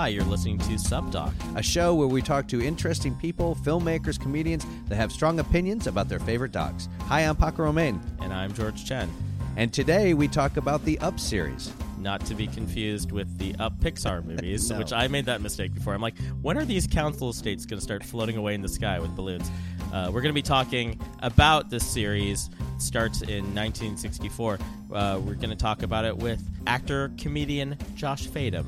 Hi, you're listening to Subdoc. A show where we talk to interesting people, filmmakers, comedians that have strong opinions about their favorite docs. Hi, I'm Paco Romain. And I'm George Chen. And today we talk about the Up series. Not to be confused with the Up Pixar movies, No. which I made that mistake before. I'm like, when are these council estates going to start floating away in the sky with balloons? We're going to be talking about this series. It starts in 1964. We're going to talk about it with actor-comedian Josh Fadem.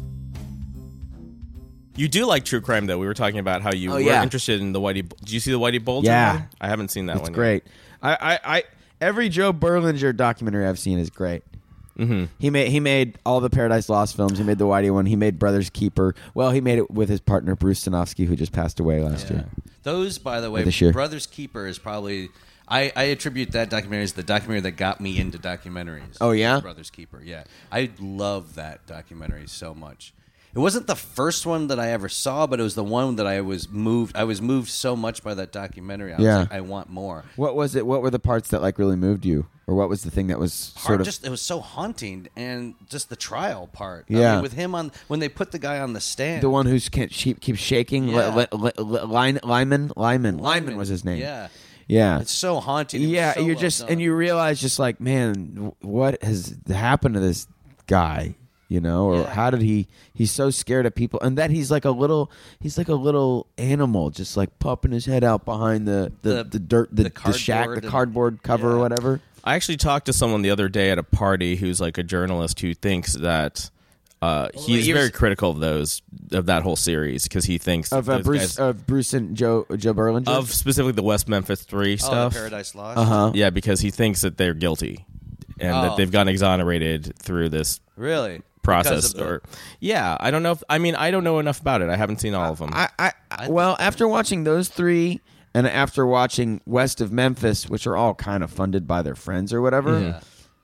You do like true crime, though. We were talking about how you were interested in the Whitey. Did you see the Whitey Bulger one? I haven't seen that one. It's great. Yet. I every Joe Berlinger documentary I've seen is great. Mm-hmm. He made all the Paradise Lost films. He made the Whitey one. He made Brothers Keeper. Well, he made it with his partner Bruce Sinofsky, who just passed away last year. Those, by the way, This year. Brothers Keeper is probably... I attribute that documentary as the documentary that got me into documentaries. Oh, yeah? Brothers Keeper, yeah. I love that documentary so much. It wasn't the first one that I ever saw, but it was the one that I was moved so much by that documentary. I was like, I want more. What was it? What were the parts that like really moved you, or what was the thing that was sort of? It was so haunting, and just the trial part. Yeah. I mean, with him when they put the guy on the stand, The one who keeps shaking. Yeah. Lyman was his name. Yeah, Yeah. it's so haunting. It was Yeah, so you're well just done. and you realize just like, man, what has happened to this guy? You know, or Yeah. how did he's so scared of people, and that he's like a little animal, just like popping his head out behind the dirt, the shack, the cardboard cover or whatever. I actually talked to someone the other day at a party who's like a journalist who thinks that he's very critical of that whole series because he thinks Of those Bruce guys- Bruce and Joe Berlinger. of specifically the West Memphis 3 stuff. The Paradise Lost. Yeah, because he thinks that they're guilty and that they've gotten exonerated through this Really? process. Because of I don't know. I don't know enough about it. I haven't seen all of them. Well, after watching those three, and after watching West of Memphis, which are all kind of funded by their friends or whatever,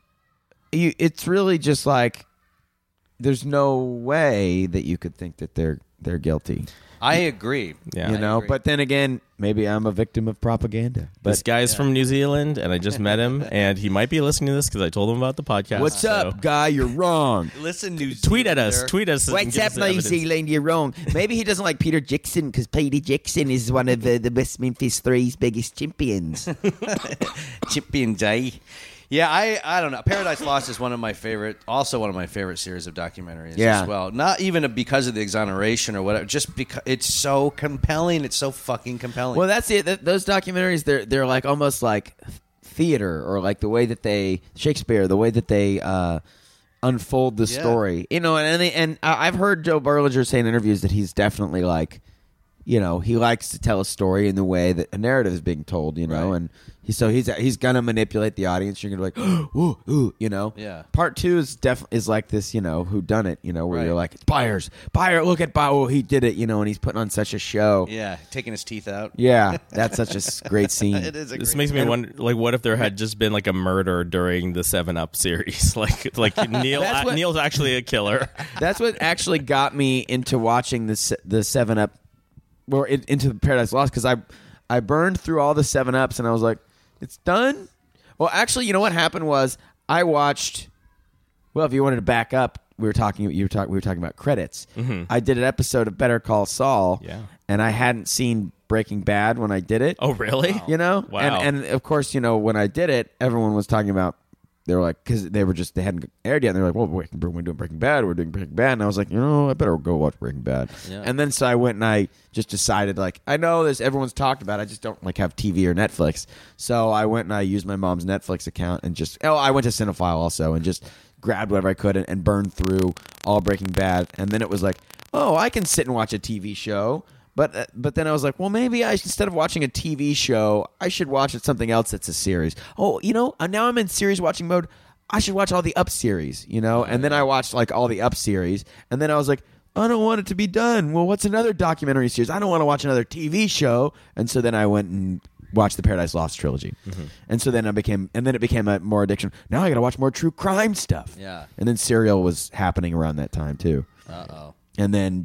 it's really just like there's no way that you could think that they're guilty. I agree. Yeah. You know, agree. but then again, maybe I'm a victim of propaganda. This But guy's from New Zealand, and I just met him, and he might be listening to this because I told him about the podcast. what's up, guy? You're wrong. Listen, New Tweet at us. Zealander. Tweet us. and What's give up, us New evidence. Zealand? You're wrong. Maybe he doesn't like Peter Jackson because Peter Jackson is one of the West Memphis Three's biggest champions. Champion Day. Yeah, I don't know. Paradise Lost is one of my favorite series of documentaries as well. Not even because of the exoneration or whatever, just because it's so compelling. It's so fucking compelling. Well, that's it. Those documentaries, they're like almost like theater, or like the way that Shakespeare, the way that they unfold the story. You know, and I've heard Joe Berlinger say in interviews that he's definitely like, you know, he likes to tell a story in the way that a narrative is being told. You know, Right. and he's gonna manipulate the audience. You're gonna be like, ooh, ooh, you know. Yeah. Part 2 is like this, you know, who done it, you know, where Right. you're like, it's Byers, look at Byers, oh, he did it, you know, and he's putting on such a show. yeah, taking his teeth out. Yeah, that's such a great scene. It is. This makes me wonder, like, what if there had just been like a murder during the 7-Up series? like Neil's actually a killer. That's what actually got me into watching the 7-Up, or into Paradise Lost, because I burned through all the 7-Ups and I was like, it's done? Well, actually, you know what happened was I watched. Well, if you wanted to back up, we were talking about credits. Mm-hmm. I did an episode of Better Call Saul, Yeah. and I hadn't seen Breaking Bad when I did it. Oh, really? You know, Wow. and of course, you know, when I did it, everyone was talking about. They were like, because they hadn't aired yet. And they're like, well, we're doing Breaking Bad. We're doing Breaking Bad. And I was like, you know, I better go watch Breaking Bad. Yeah. And then so I went and I just decided, like, I know this, everyone's talked about it. I just don't like have TV or Netflix. So I went and I used my mom's Netflix account and I went to Cinephile also and just grabbed whatever I could and burned through all Breaking Bad. And then it was like, oh, I can sit and watch a TV show. But then I was like, well, maybe instead of watching a TV show, I should watch something else that's a series. Oh, you know, now I'm in series watching mode. I should watch all the Up series, you know? And then I watched like all the Up series. And then I was like, I don't want it to be done. Well, what's another documentary series? I don't want to watch another TV show. And so then I went and watched the Paradise Lost trilogy. Mm-hmm. And so then it became a more addiction. Now I got to watch more true crime stuff. Yeah. And then Serial was happening around that time too. Uh-oh. And then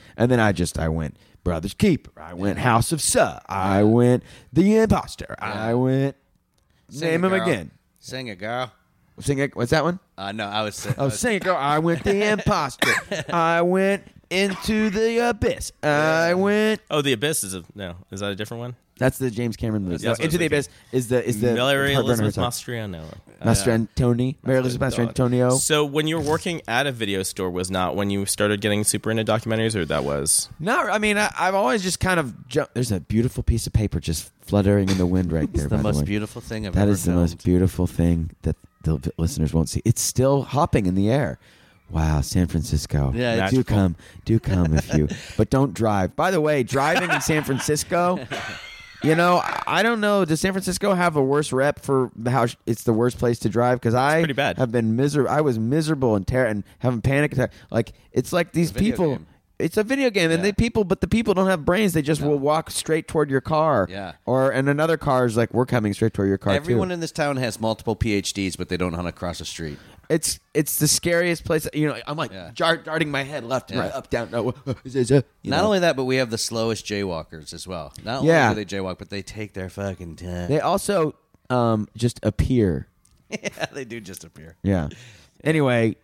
I went Brothers Keeper. I went House of Suh. I went The Imposter. I went name him again. Sing it, girl. Sing it. What's that one? No, I was. Oh, sing it, girl. I went The Imposter. I went into the abyss. I went. Oh, The Abyss is is that a different one? That's the James Cameron movie. That's No, Into the Abyss is the Mary Heartburn Elizabeth Herzog. Mastriano. Mastrantoni. Mary Elizabeth Mastrantonio. So when you were working at a video store, was not when you started getting super into documentaries, or that was? No, I mean, I've always just kind of jumped. There's a beautiful piece of paper just fluttering in the wind right there. It's the by most way. beautiful thing I've That ever is the filmed. most beautiful thing that the listeners won't see. It's still hopping in the air. Wow, San Francisco. Yeah, do it's come if you. But don't drive. By the way, driving in San Francisco. You know, I don't know. Does San Francisco have a worse rep for how it's the worst place to drive? Because I pretty bad. have been miserable. I was miserable and having panic attack. Like it's like these video people. game. It's a video game, and Yeah. but the people don't have brains. They just will walk straight toward your car. Yeah. And another car is like, we're coming straight toward your car. Everyone too. in this town has multiple PhDs, but they don't know how to cross a street. It's the scariest place. You know, I'm like Yeah. darting my head left and Yeah. right, up, down. No, Not only that, but we have the slowest jaywalkers as well. Not only Yeah. do they jaywalk, but they take their fucking time. they also just appear. Yeah, they do just appear. Yeah. Anyway.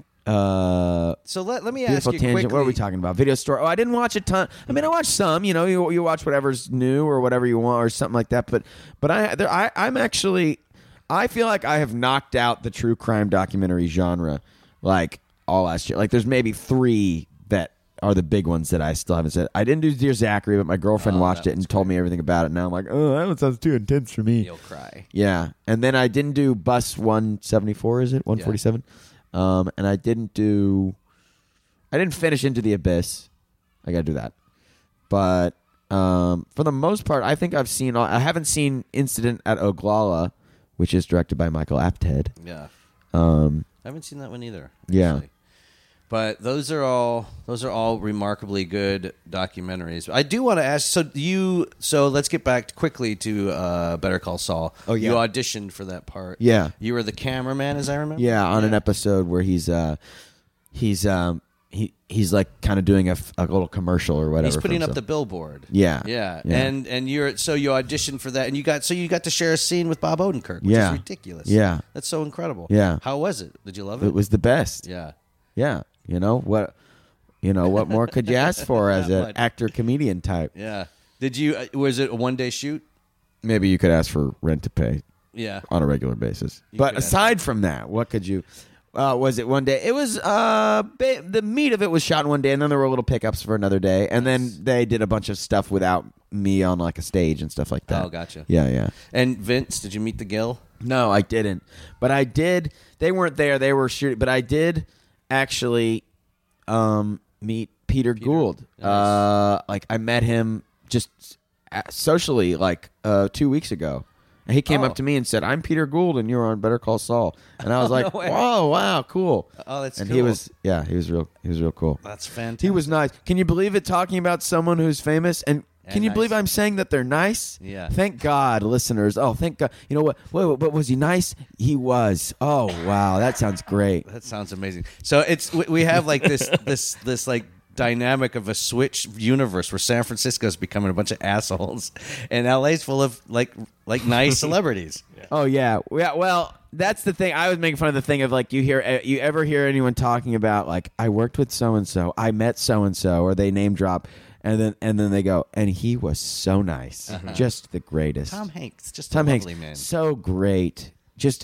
So let me ask Beautiful you tangent. quickly. What are we talking about? Video store. Oh, I didn't watch a ton. I mean, I watched some. You know, you watch whatever's new or whatever you want or something like that. But I'm actually. I feel like I have knocked out the true crime documentary genre, like all last year. Like, there's maybe 3 that are the big ones that I still haven't said. I didn't do Dear Zachary, but my girlfriend watched that it and told me everything about it. Now I'm like, oh, that one sounds too intense for me. You'll cry. Yeah, and then I didn't do Bus 174. Is it 147? And I didn't finish Into the Abyss. I got to do that. But for the most part, I think I've seen. I haven't seen Incident at Oglala, which is directed by Michael Apted. Yeah. I haven't seen that one either. Yeah. Actually. But those are all remarkably good documentaries. I do want to ask. So let's get back quickly to Better Call Saul. Oh, yeah. You auditioned for that part. Yeah. You were the cameraman, as I remember. Yeah, on an episode where he's like kind of doing a little commercial or whatever. He's for putting up himself. the billboard. Yeah. Yeah. Yeah. And you auditioned for that, and you got to share a scene with Bob Odenkirk, which Yeah. is ridiculous. Yeah. That's so incredible. Yeah. How was it? Did you love it? It was the best. Yeah. Yeah, what more could you ask for as an What? actor comedian type? Yeah. Did you? Was it a one-day shoot? Maybe you could ask for rent to pay Yeah. on a regular basis. You But could ask aside from that, what could you? Was it one day? It was the meat of it was shot in one day, and then there were little pickups for another day, and then they did a bunch of stuff without me on like a stage and stuff like that. Oh, gotcha. Yeah. And Vince, did you meet the Gill? No, I didn't. But I did. They weren't there. They were shooting. But I did actually meet Peter Gould. Nice. Like I met him just socially like 2 weeks ago. And he came Oh. up to me and said, "I'm Peter Gould, and you're on Better Call Saul." And I was like, no way. "Whoa, wow, cool." Oh, that's and cool. he was real cool. That's fantastic. He was nice. Can you believe it? Talking about someone who's famous, and can you nice. believe I'm saying that they're nice? Yeah. Thank God, listeners. Oh, thank God. You know what? Wait, but was he nice? He was. Oh, wow, that sounds great. That sounds amazing. So we have like this like dynamic of a switch universe where San Francisco's becoming a bunch of assholes, and LA's full of like nice celebrities. Oh yeah. Well, that's the thing. I was making fun of the thing of like you ever hear anyone talking about like I worked with so and so, I met so and so, or they name drop. And then they go, and he was so nice, just the greatest. Tom Hanks, just Tom a Hanks, lovely man. so great. Just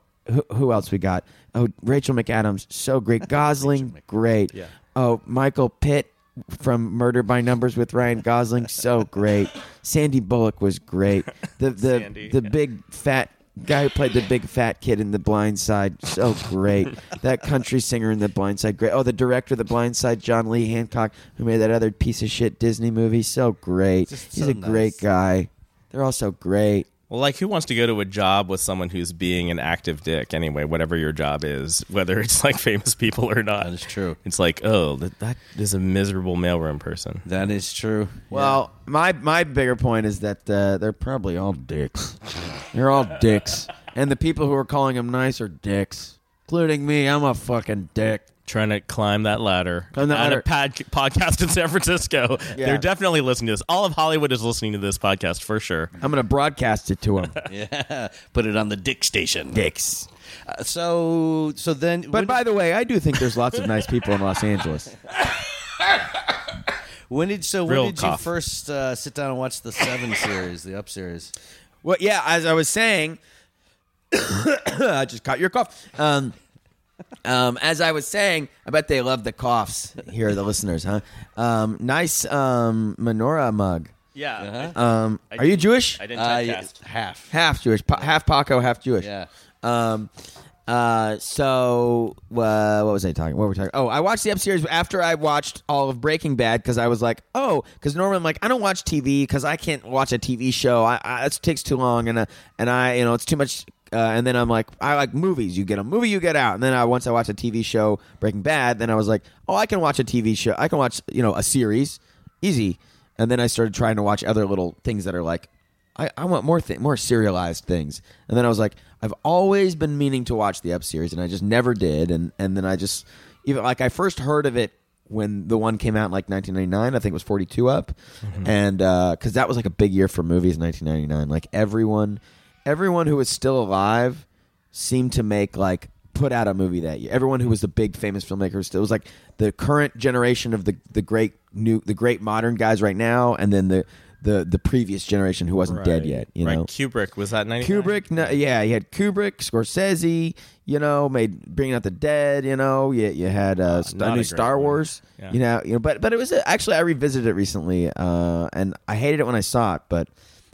who else we got? Oh, Rachel McAdams, so great. Gosling, great. Yeah. Oh, Michael Pitt from Murder by Numbers with Ryan Gosling, so great. Sandy Bullock was great. Sandy, The big fat guy who played the big fat kid in The Blind Side, so great. That country singer in The Blind Side, great. Oh, the director of The Blind Side, John Lee Hancock, who made that other piece of shit Disney movie, so great. Just He's so a great nice. guy. They're all so great. Well, like, who wants to go to a job with someone who's being an active dick anyway, whatever your job is, whether it's like famous people or not? That is true. It's like, oh, that is a miserable mailroom person. That is true. Well, my bigger point is that they're probably all dicks. They're all dicks. And the people who are calling them nice are dicks. Including me. I'm a fucking dick. Trying to climb that ladder. Climb that At ladder. a podcast in San Francisco. Yeah. They're definitely listening to this. All of Hollywood is listening to this podcast for sure. I'm going to broadcast it to them. Yeah, put it on the Dick Station. Dicks. So then, But by the way, I do think there's lots of nice people in Los Angeles. When did Real you cough. first sit down and watch the 7 series, the Up series? Well, yeah, as I was saying, I just caught your cough. As I was saying, I bet they love the coughs here, the listeners, huh? Nice menorah mug. Yeah. Are you Jewish? I didn't typecast. Half. Half Jewish, half Paco, half Jewish. Yeah. So what was I talking? What were we talking? Oh, I watched the Up series after I watched all of Breaking Bad because I was like, because normally I'm like, I don't watch TV because I can't watch a TV show. It takes too long, and I it's too much. And then I'm like, I like movies. You get a movie, you get out. And then once I watched a TV show, Breaking Bad, then I was like, I can watch a TV show. I can watch a series, easy. And then I started trying to watch other little things that are like, I want more serialized things. And then I was like, I've always been meaning to watch the Up series, and I just never did. And then I just I first heard of it when the one came out in like 1999. I think it was 42 Up, and because that was like a big year for movies in 1999. Like everyone who was still alive seemed to put out a movie that year. Everyone who was the big famous filmmakers, it was like the current generation of the great modern guys right now, and then the previous generation who wasn't dead yet. You know, Kubrick, was that 99? Kubrick, he had Kubrick, Scorsese. Made Bringing Out the Dead. You had a new Star Wars. Yeah. But it was actually I revisited it recently, and I hated it when I saw it, but.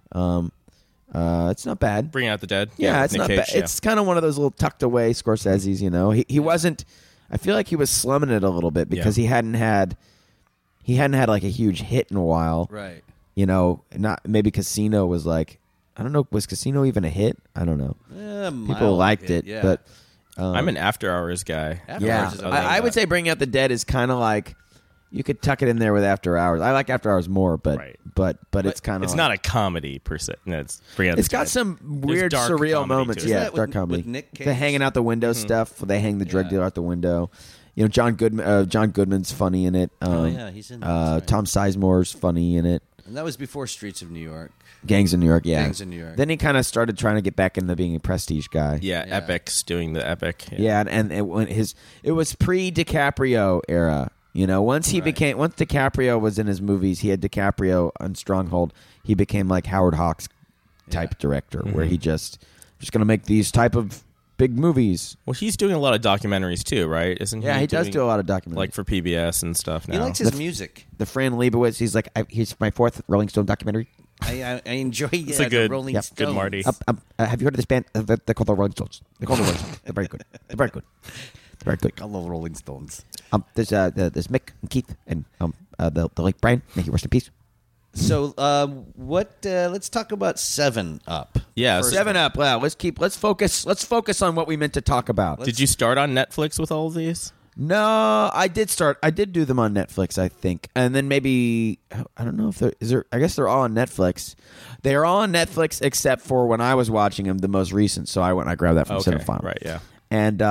It's not bad. Bringing Out the Dead. Yeah, it's Nick not Cage, bad. yeah. It's kind of one of those little tucked away Scorsese's. He wasn't. I feel like he was slumming it a little bit because he hadn't had like a huge hit in a while. Right. Not maybe Casino was like, I don't know. Was Casino even a hit? I don't know. People liked it, yeah. but I'm an After Hours guy. After yeah, Hours is I would say Bringing Out the Dead is kind of like. You could tuck it in there with After Hours. I like After Hours more, but it's kind of It's not a comedy per se. No, it's Bringing Out the It's got Dead. some There's weird, dark surreal comedy moments. to it. Yeah, Isn't that dark with- comedy. with Nick Cage? The hanging out the window stuff. They hang the drug dealer out the window. John Goodman's funny in it. he's in that, that's right. Tom Sizemore's funny in it. And that was before Streets of New York. Gangs in New York. Yeah, Gangs in New York. Then he kind of started trying to get back into being a prestige guy. Yeah, Epic's doing the Epic. Yeah, and it was pre DiCaprio era. Once DiCaprio was in his movies, he had DiCaprio on Stronghold. He became like Howard Hawks type director, where he just going to make these type of big movies. Well, he's doing a lot of documentaries too, right? Isn't he? Yeah, he does doing, do a lot of documentaries, like for PBS and stuff now. He likes his music. The Fran Lebowitz. He's like, he's my 4th Rolling Stone documentary. I enjoy It's a the good, Rolling good Stones. Marty. Have you heard of this band? They're called the Rolling Stones. They're called the Rolling Stones. They're very good. They're very good. Very good. I love Rolling Stones. There's Mick and Keith and the late Brian. May he rest in peace. So, let's talk about 7 Up. Yeah, First 7 Up. Well, let's focus on what we meant to talk about. Did you start on Netflix with all of these? No, I did do them on Netflix, I think, and then maybe I don't know if there. I guess they're all on Netflix. They are all on Netflix except for when I was watching them, the most recent. So I grabbed that from Cinephile. Right. Yeah. And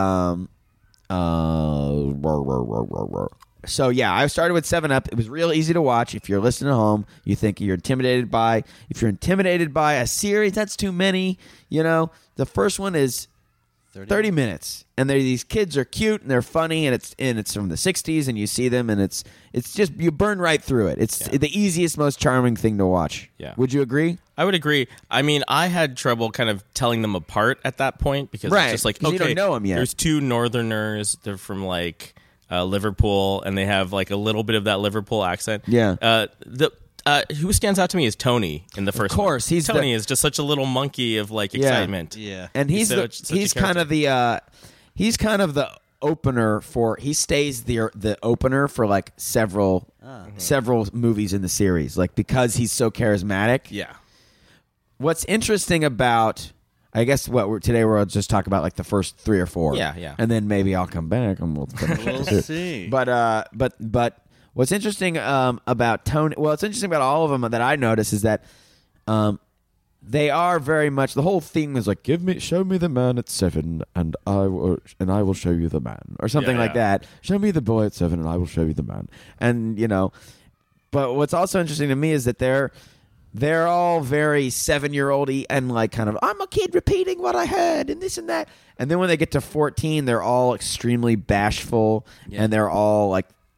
so yeah, I started with 7 Up. It was real easy to watch. If you're listening at home, you think you're intimidated by. If you're intimidated by a series, that's too many. The first one is 30 minutes, and these kids are cute and they're funny, and it's from the 60s, and you see them, and it's just you burn right through it. It's the easiest, most charming thing to watch. Yeah. Would you agree? I would agree. I mean, I had trouble kind of telling them apart at that point because Right, it's just like, 'cause okay, you don't know 'em yet. There's 2 Northerners. They're from like Liverpool, and they have like a little bit of that Liverpool accent. Yeah. Who stands out to me is Tony in the first. Of course, one. Tony is just such a little monkey of like excitement. Yeah. And he's kind of the opener for. He stays the opener for like several movies in the series, like because he's so charismatic. Yeah. What's interesting about, I guess, today we'll just talk about like the first 3 or 4. Yeah. And then maybe I'll come back and we'll finish We'll it. see. But what's interesting about Tony? Well, it's interesting about all of them that I notice is that they are very much. The whole theme is like, show me the man at 7, and I will show you the man, or something like that. Show me the boy at 7, and I will show you the man. And but what's also interesting to me is that they're all very 7-year-old-y and like kind of, I'm a kid repeating what I heard and this and that. And then when they get to 14, they're all extremely bashful and they're all like,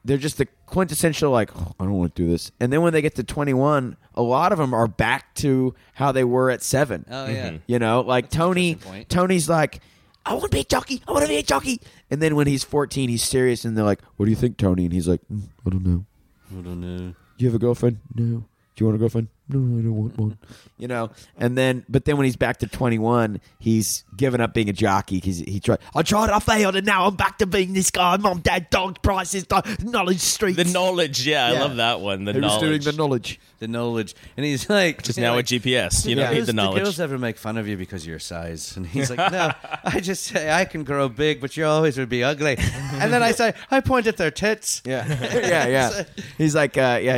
they're just the quintessential like, oh, I don't want to do this. And then when they get to 21, a lot of them are back to how they were at 7. Oh yeah. You know, like That's an interesting point. Tony's like, I want to be a jockey. I want to be a jockey. And then when he's 14, he's serious, and they're like, what do you think, Tony? And he's like, I don't know. I don't know. Do you have a girlfriend? No. Do you want a girlfriend? No, I don't want one. You know, but then when he's back to 21, he's given up being a jockey because I tried, I failed, and now I'm back to being this guy. Mom, Dad, dog prices, knowledge streets. The knowledge, I love that one. The knowledge. Doing the knowledge. The knowledge, and he's like, Just now like, with GPS, you the don't need girls- the knowledge. The girls ever make fun of you because of your size, and he's like, no, I just say I can grow big, but you always would be ugly. And then I say, I point at their tits. Yeah, yeah. He's like,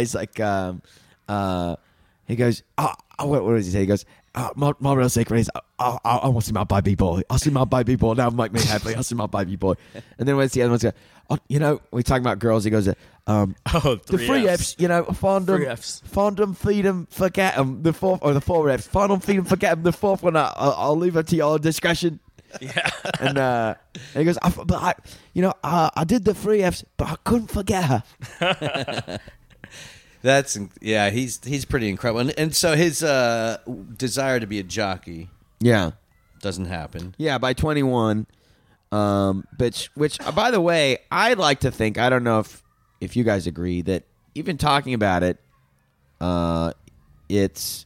he goes, what does he say? He goes, my real secret is I want to see my baby boy. I see my baby boy. Now make me happy. I see my baby boy. And then where's the other ones go? Oh, you know, we're talking about girls. He goes, the 3 F's. You know, find them, 3 Fs. find them, feed them, forget them. The 4 F's. Find them, feed them, forget them. The 4th one, I'll leave it to your discretion. Yeah. And he goes, I did the 3 F's, but I couldn't forget her. He's pretty incredible, and so his desire to be a jockey Yeah. doesn't happen. Yeah, by 21. Which by the way, I like to think, I don't know if you guys agree, that even talking about it, it's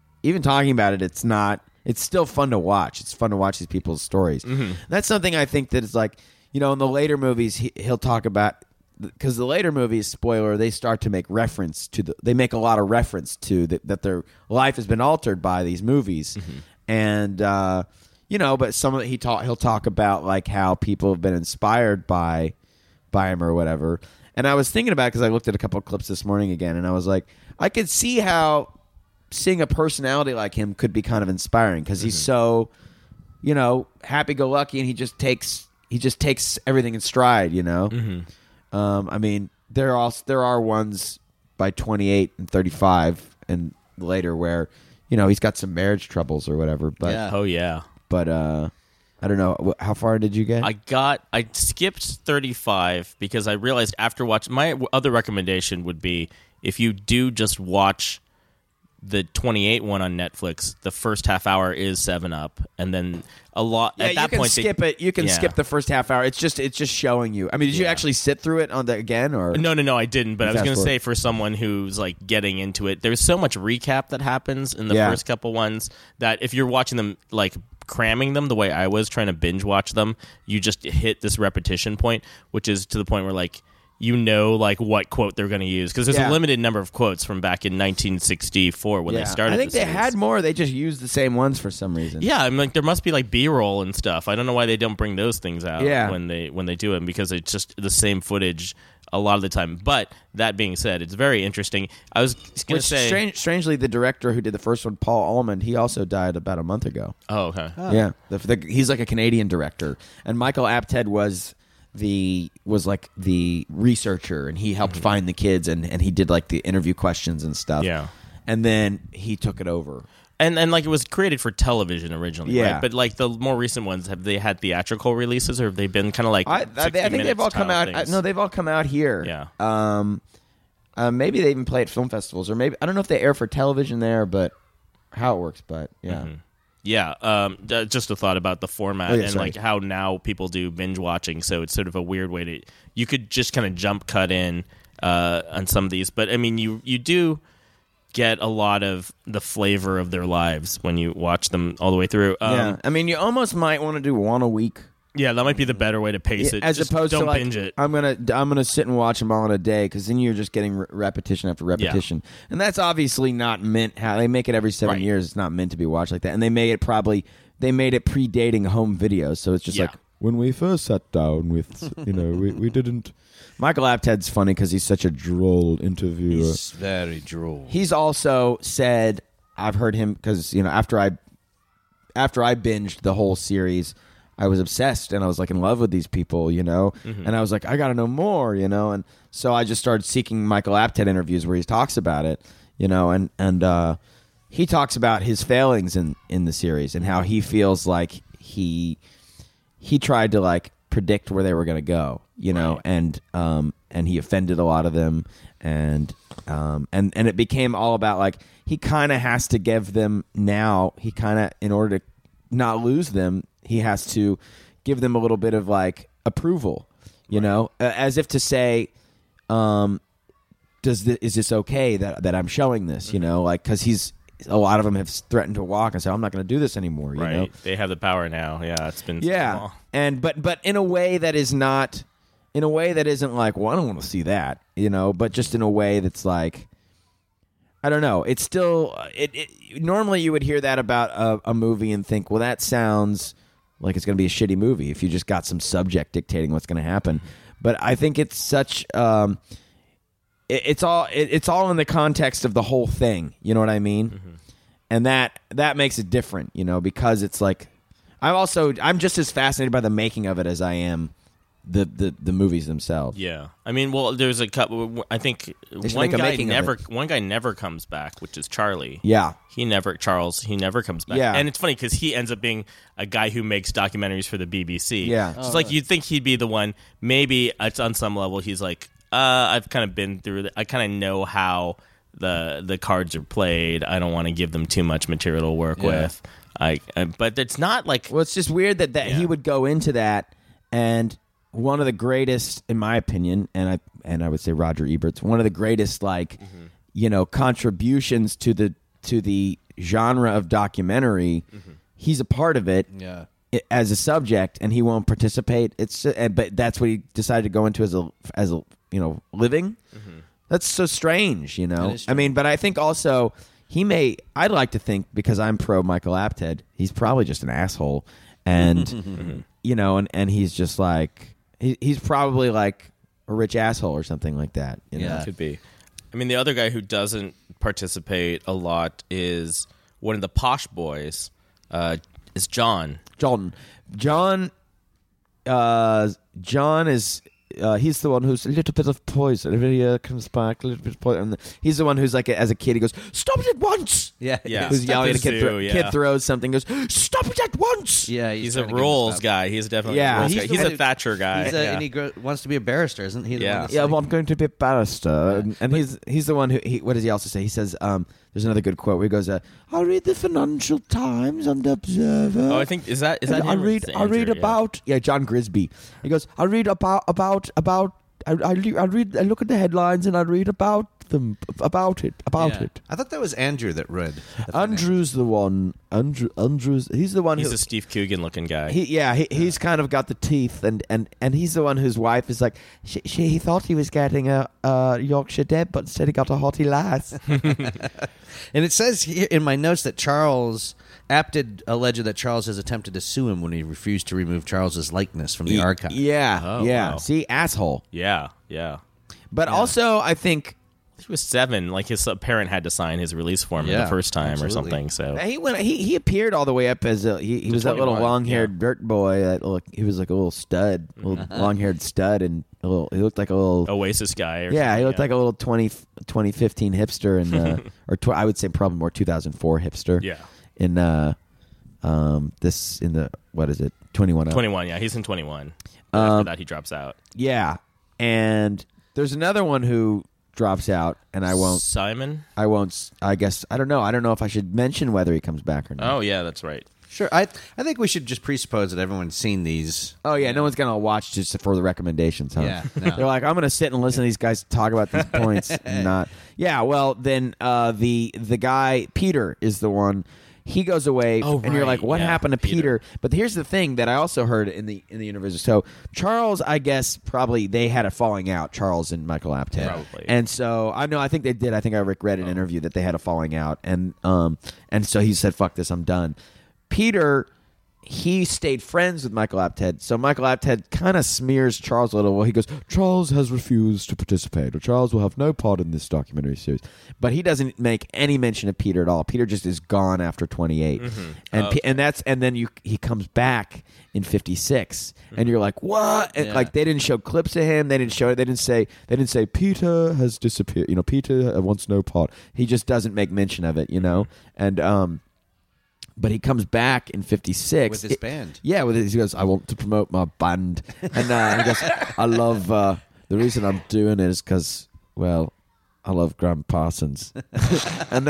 still fun to watch. It's fun to watch these people's stories. Mm-hmm. That's something I think that is like, you know, in the later movies, he'll talk about, because the later movies, spoiler, they start to make reference to they make a lot of reference to that their life has been altered by these movies. Mm-hmm. And, you know, but some of it he'll talk about like how people have been inspired by him or whatever. And I was thinking about it because I looked at a couple of clips this morning again, and I was like, I could see how seeing a personality like him could be kind of inspiring because he's so, you know, happy-go-lucky, and he just takes everything in stride, you know. Mm-hmm. I mean, there are ones by 28 and 35 and later where, you know, he's got some marriage troubles or whatever. But But I don't know. How far did you get? I skipped 35 because I realized after watching, my other recommendation would be if you do just watch the 28 one on Netflix, the first half hour is 7-Up, and then at that point skip it. You can skip the first half hour. It's just showing you. I mean, did you actually sit through it on again or no, I didn't. But I was going to say, for someone who's like getting into it, there's so much recap that happens in the first couple ones that if you're watching them like cramming them the way I was trying to binge watch them, you just hit this repetition point, which is to the point where like, you know, like what quote they're going to use because there's a limited number of quotes from back in 1964 when they started. I think they had more. They just used the same ones for some reason. Yeah, I mean, like there must be like B-roll and stuff. I don't know why they don't bring those things out when they do it because it's just the same footage a lot of the time. But that being said, it's very interesting. I was going to say, strangely, the director who did the first one, Paul Ullman, he also died about a month ago. Oh, okay. Yeah, he's like a Canadian director, and Michael Apted was like the researcher, and he helped find the kids, and he did like the interview questions and stuff. Yeah, and then he took it over. And like it was created for television originally, right? But like the more recent ones, have they had theatrical releases, or have they been kind of like? I think they've all come out. No, they've all come out here. Yeah. Maybe they even play at film festivals, or maybe I don't know if they air for television there, but how it works. But yeah. Mm-hmm. Yeah, just a thought about the format like how now people do binge watching. So it's sort of a weird way to you could just kind of jump cut in on some of these, but I mean you do get a lot of the flavor of their lives when you watch them all the way through. I mean you almost might want to do one a week. Yeah, that might be the better way to pace it. As opposed don't to like, binge it. I'm gonna sit and watch them all in a day because then you're just getting repetition after repetition, and that's obviously not meant. How they make it every 7 years, it's not meant to be watched like that. And they made it predating home videos, so it's just like when we first sat down with, you know, we didn't. Michael Apted's funny because he's such a droll interviewer. He's very droll. He's also said, I've heard him because you know after I binged the whole series, I was obsessed and I was like in love with these people, you know, and I was like, I got to know more, you know, and so I just started seeking Michael Apted interviews where he talks about it, you know, and he talks about his failings in the series and how he feels like he tried to like predict where they were going to go, you know, and he offended a lot of them, and it became all about like he kind of has to give them now. He kind of, in order to not lose them, he has to give them a little bit of like approval, you know, as if to say, is this okay that I'm showing this, you know, like because a lot of them have threatened to walk and say, I'm not going to do this anymore. You know? They have the power now. Yeah, it's been small. And but in a way that is not, in a way that isn't like, well, I don't want to see that, you know, but just in a way that's like, I don't know. It's still normally you would hear that about a movie and think, well, that sounds like it's going to be a shitty movie if you just got some subject dictating what's going to happen. But I think it's such. It's all in the context of the whole thing. You know what I mean? Mm-hmm. And that makes it different, you know, because it's like I'm just as fascinated by the making of it as I am the movies themselves. Yeah, I mean, well, there's a couple. I think one guy never comes back, which is Charlie. Yeah, he never comes back. Yeah, and it's funny because he ends up being a guy who makes documentaries for the BBC. Yeah, so it's like you'd think he'd be the one. Maybe it's on some level he's like, I've kind of been through it. I kind of know how the cards are played. I don't want to give them too much material to work with. But it's not like. Well, it's just weird that he would go into that, and one of the greatest, in my opinion, and I would say Roger Ebert's one of the greatest, like, you know, contributions to the genre of documentary. Mm-hmm. He's a part of it. Yeah. As a subject, and he won't participate. But that's what he decided to go into as a you know, living. Mm-hmm. That's so strange, you know. I mean, but I think also I'd like to think, because I'm pro Michael Apted, he's probably just an asshole, and you know, and he's just like he's probably like a rich asshole or something like that. You know? Yeah, could be. I mean, the other guy who doesn't participate a lot is one of the posh boys. Is John. John is he's the one who's a little bit of poison. Every comes back a little bit of poison. And he's the one who's like, as a kid, he goes, "Stop it at once!" Yeah. Who's yelling at a kid? Kid throws something, goes, "Stop it at once!" Yeah, he's a rules guy. He's definitely a rules guy. He's a Thatcher guy. And he wants to be a barrister, isn't he? Well, I'm going to be a barrister, and he's the one who. What does he also say? He says, "There's another good quote where he goes, I read the Financial Times and the Observer. Oh, I think is that him? I read about John Grisby. He goes, I read about I look at the headlines and I read about it. I thought that was Andrew that read. Andrew's the one. Andrew's he's the one. He's a Steve Coogan looking guy. He's kind of got the teeth, and he's the one whose wife is like, he thought he was getting a Yorkshire Deb, but instead he got a hottie lass. And it says here in my notes that Apted alleged that Charles has attempted to sue him when he refused to remove Charles's likeness from the archive. Yeah, wow. See, asshole. Yeah. But also, I think he was 7. Like his parent had to sign his release form the first time or something. So he appeared all the way up as he was that little long-haired dirt boy. He was like a little stud, long-haired stud, and he looked like a little Oasis guy. He looked like a little 2015 hipster, and I would say probably more 2004 hipster. Yeah. What is it? 21. 21. Yeah, he's in 21. After that, he drops out. Yeah, and there's another one who drops out, and I won't. Simon? I won't. I guess I don't know. I don't know if I should mention whether he comes back or not. Oh yeah, that's right. Sure. I think we should just presuppose that everyone's seen these. Oh yeah, no one's gonna watch just for the recommendations, huh? Yeah. No. They're like, I'm gonna sit and listen to these guys talk about these points. And not. Yeah. Well, then the guy Peter is the one. He goes away, and you're like, what happened to Peter? But here's the thing that I also heard in the universe. So Charles, I guess, probably they had a falling out, Charles and Michael Apted. Probably. And so I think they did. I think I read an interview that they had a falling out, and so he said, "Fuck this, I'm done." Peter, he stayed friends with Michael Apted, so Michael Apted kind of smears Charles a little. Well, he goes, "Charles has refused to participate, or Charles will have no part in this documentary series." But he doesn't make any mention of Peter at all. Peter just is gone after 28, and then he comes back in 56, and you're like, "What?" And like they didn't show clips of him. They didn't show it. They didn't say Peter has disappeared. Peter wants no part. He just doesn't make mention of it. And but he comes back in 56 with his band. Yeah, he goes, "I want to promote my band," and he goes, "I love the reason I'm doing it is because, well, I love Graham Parsons. and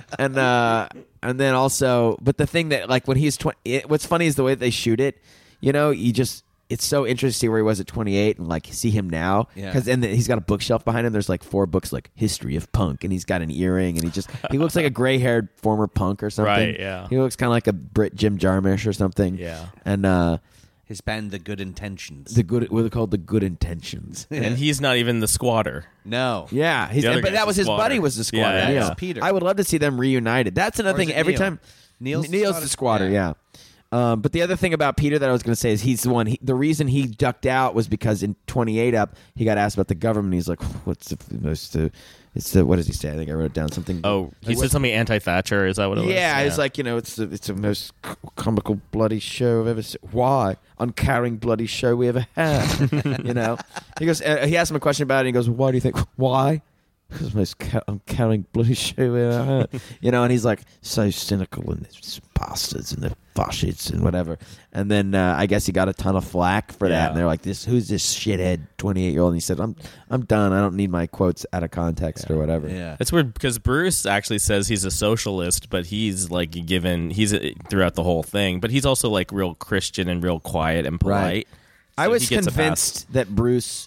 then also, but the thing that, like, when he's 20, what's funny is the way that they shoot it. You know, it's so interesting to see where he was at 28 and like see him now. Because and he's got a bookshelf behind him. There's like 4 books like History of Punk, and he's got an earring, and he looks like a gray-haired former punk or something. Right, yeah. He looks kind of like a Brit Jim Jarmusch or something. Yeah. And his band, The Good Intentions. what are they called? The Good Intentions. And he's not even the squatter. No. Yeah, The other but guy's that was the his squatter. buddy was the squatter. Yeah, Neil. it's Peter. I would love to see them reunited. That's another Or is thing. it Every Neil? time Neil's the squatter, yeah. But the other thing about Peter that I was going to say is he's the one. The reason he ducked out was because in 28 Up he got asked about the government. He's like, "What's the most? It's the what does he say? I think I wrote it down something. Oh, he said something anti-Thatcher. Is that what it was? Yeah, it's like, you know, it's the most comical bloody show I've ever seen. Why? Uncaring bloody show we ever had. You know, he goes. He asked him a question about it. And he goes, "Why do you think? Why?" Because the most uncaring bloody show we ever had. You know, and he's like so cynical and the bastards and the fascists and whatever. And then I guess he got a ton of flack for that. And they're like, "Who's this shithead 28-year-old?" And he said, "I'm done. I don't need my quotes out of context or whatever." Yeah. It's weird because Bruce actually says he's a socialist, but he's like he's throughout the whole thing, but he's also like real Christian and real quiet and polite. Right. So I was he gets a pass. convinced that Bruce,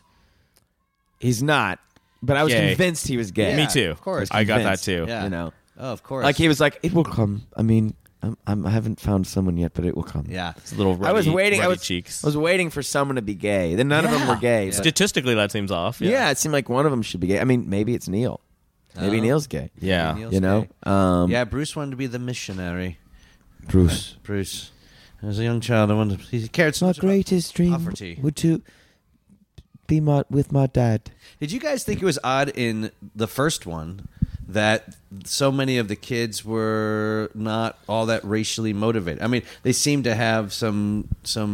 he's not, but I was Gay. convinced he was gay. Yeah, Me too. of course. I got that Convinced. too. Yeah. You know, Oh, of course. like he was like, "It will come." I mean, I haven't found someone yet, but it will come. Yeah. It's a little ruddy, I was waiting. ruddy I was cheeks. I was waiting for someone to be gay. Then none of them were gay. But Statistically, that seems off. yeah, it seemed like one of them should be gay. I mean, maybe it's Neil. Maybe Oh. Neil's gay. Yeah. Neil's You know, gay. Yeah, Bruce wanted to be the missionary. Bruce. Bruce. As a young child, I wanted. He cared so My much about greatest dream poverty. would to be with my dad. Did you guys think it was odd in the first one that so many of the kids were not all that racially motivated? I mean, they seem to have some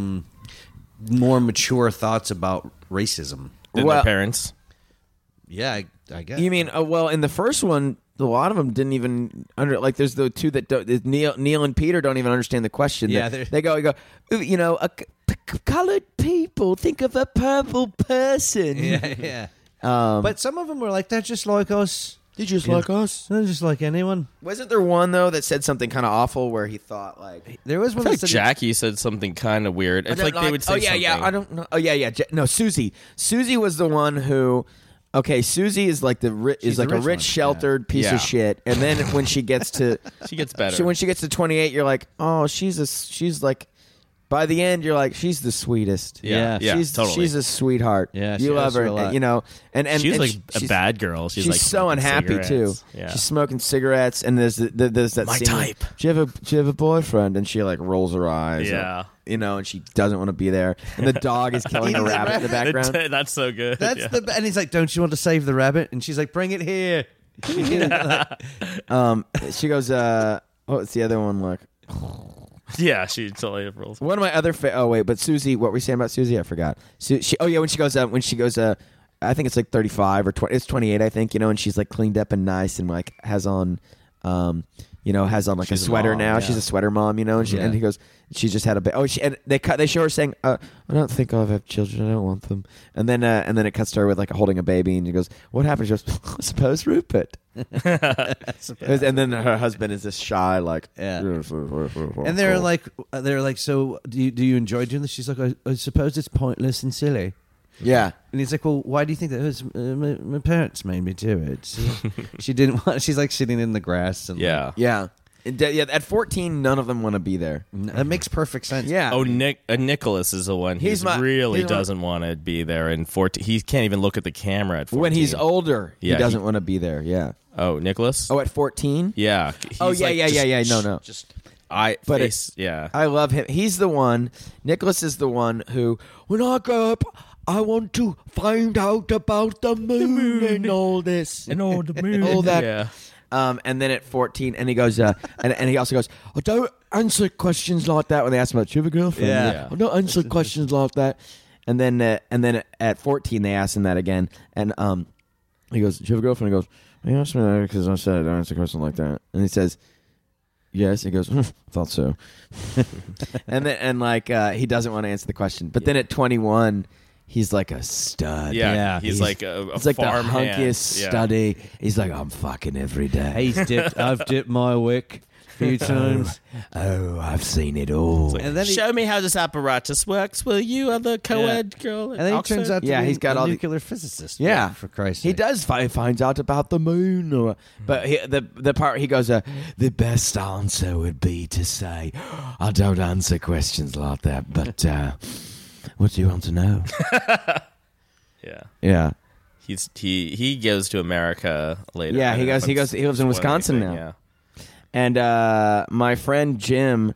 more mature thoughts about racism. Than Well- their parents. Yeah, I guess. You mean, well, in the first one, a lot of them didn't even like. There's the two that don't, Neil and Peter don't even understand the question. Yeah, they go, you know, colored people. Think of a purple person. Yeah. But some of them were like, they're just like us. They're just like us. They're just like anyone. Wasn't there one though that said something kind of awful where he thought like, There was I one feel that like said Jackie said something kind of weird. It's like they would say oh yeah, something. yeah. I don't know. Oh yeah, yeah. No, Susie. Susie was the one who. Okay, Susie is like She's the a rich rich, one. sheltered piece Yeah. of shit. And then when she gets to She gets better. when she gets to 28, you're like, oh, she's like. By the end, you're like, she's the sweetest. Yeah, she's totally. She's a sweetheart. Yeah, she you love does her. a lot. You know, and she's like she's a bad girl. She's like so smoking unhappy too. cigarettes. Yeah. She's smoking cigarettes, and there's that My scene where, type. Do you have a boyfriend? And she like rolls her eyes. Yeah. you know, and she doesn't want to be there, and the dog is killing a rabbit in the background. That's so good. That's yeah. and he's like, "Don't you want to save the rabbit?" And she's like, "Bring it here." She goes, what's the other one like? Yeah, she totally rolls. One of my other but Susie, what were we saying about Susie? I forgot. When she goes I think it's like 35 or 20, it's 28 I think, you know, and she's like cleaned up and nice and like has on like She's a a sweater mom, now. yeah. She's a sweater mom, you know, and and he goes, she just had a and they show her saying, I don't think I'll have children, I don't want them. And then it cuts to her with like holding a baby, and she goes, what happened? She goes, I suppose Rupert. And then her husband is this shy, like, Yeah. And they're like, so do you enjoy doing this? She's like, I suppose it's pointless and silly. yeah. And he's like, well, why do you think that? It was, my parents made me do it. She didn't want. She's like sitting in the grass. And Yeah. Yeah. At 14, none of them want to be there. that makes perfect sense. Yeah. Oh, Nicholas is the one who He's really he's doesn't want to be there. And 14, he can't even look at the camera at 14. When he's older, Yeah, he doesn't want to be there. Yeah. Oh, Nicholas? Oh, at 14? Yeah. Oh, He's yeah, like yeah, just- yeah, yeah. No. Just eye, But face. Yeah. I love him. He's the one. Nicholas is the one who, when I grow up, I want to find out about the moon and all this. And all the moon. All that. Yeah. And then at 14, and he goes, and he also goes, I don't answer questions like that when they ask him about, do you have a girlfriend? Yeah. I don't answer questions like that. And then at 14, they ask him that again, and he goes, do you have a girlfriend? He goes, he asked me that because I said I don't answer questions like that. And he says, yes. He goes, thought so. And he doesn't want to answer the question. But then at 21, he's like a stud. Yeah, he's like a It's like the farm hunkiest hand. studdy. He's like, I'm fucking every day. I've dipped my wick a few times. Oh, I've seen it all. And then he, Show me how this apparatus works, will you, other co-ed girl? and then he turns out to be he's got a all the- nuclear physicist. Yeah, for Christ's he sake. does finds out about the moon. But the part he goes, the best answer would be to say, I don't answer questions like that. But what do you want to know? Yeah. Yeah, He goes to America later. Yeah, I he don't know goes- if he I'm goes- he lives in spoiling Wisconsin anything, now. Yeah. and my friend Jim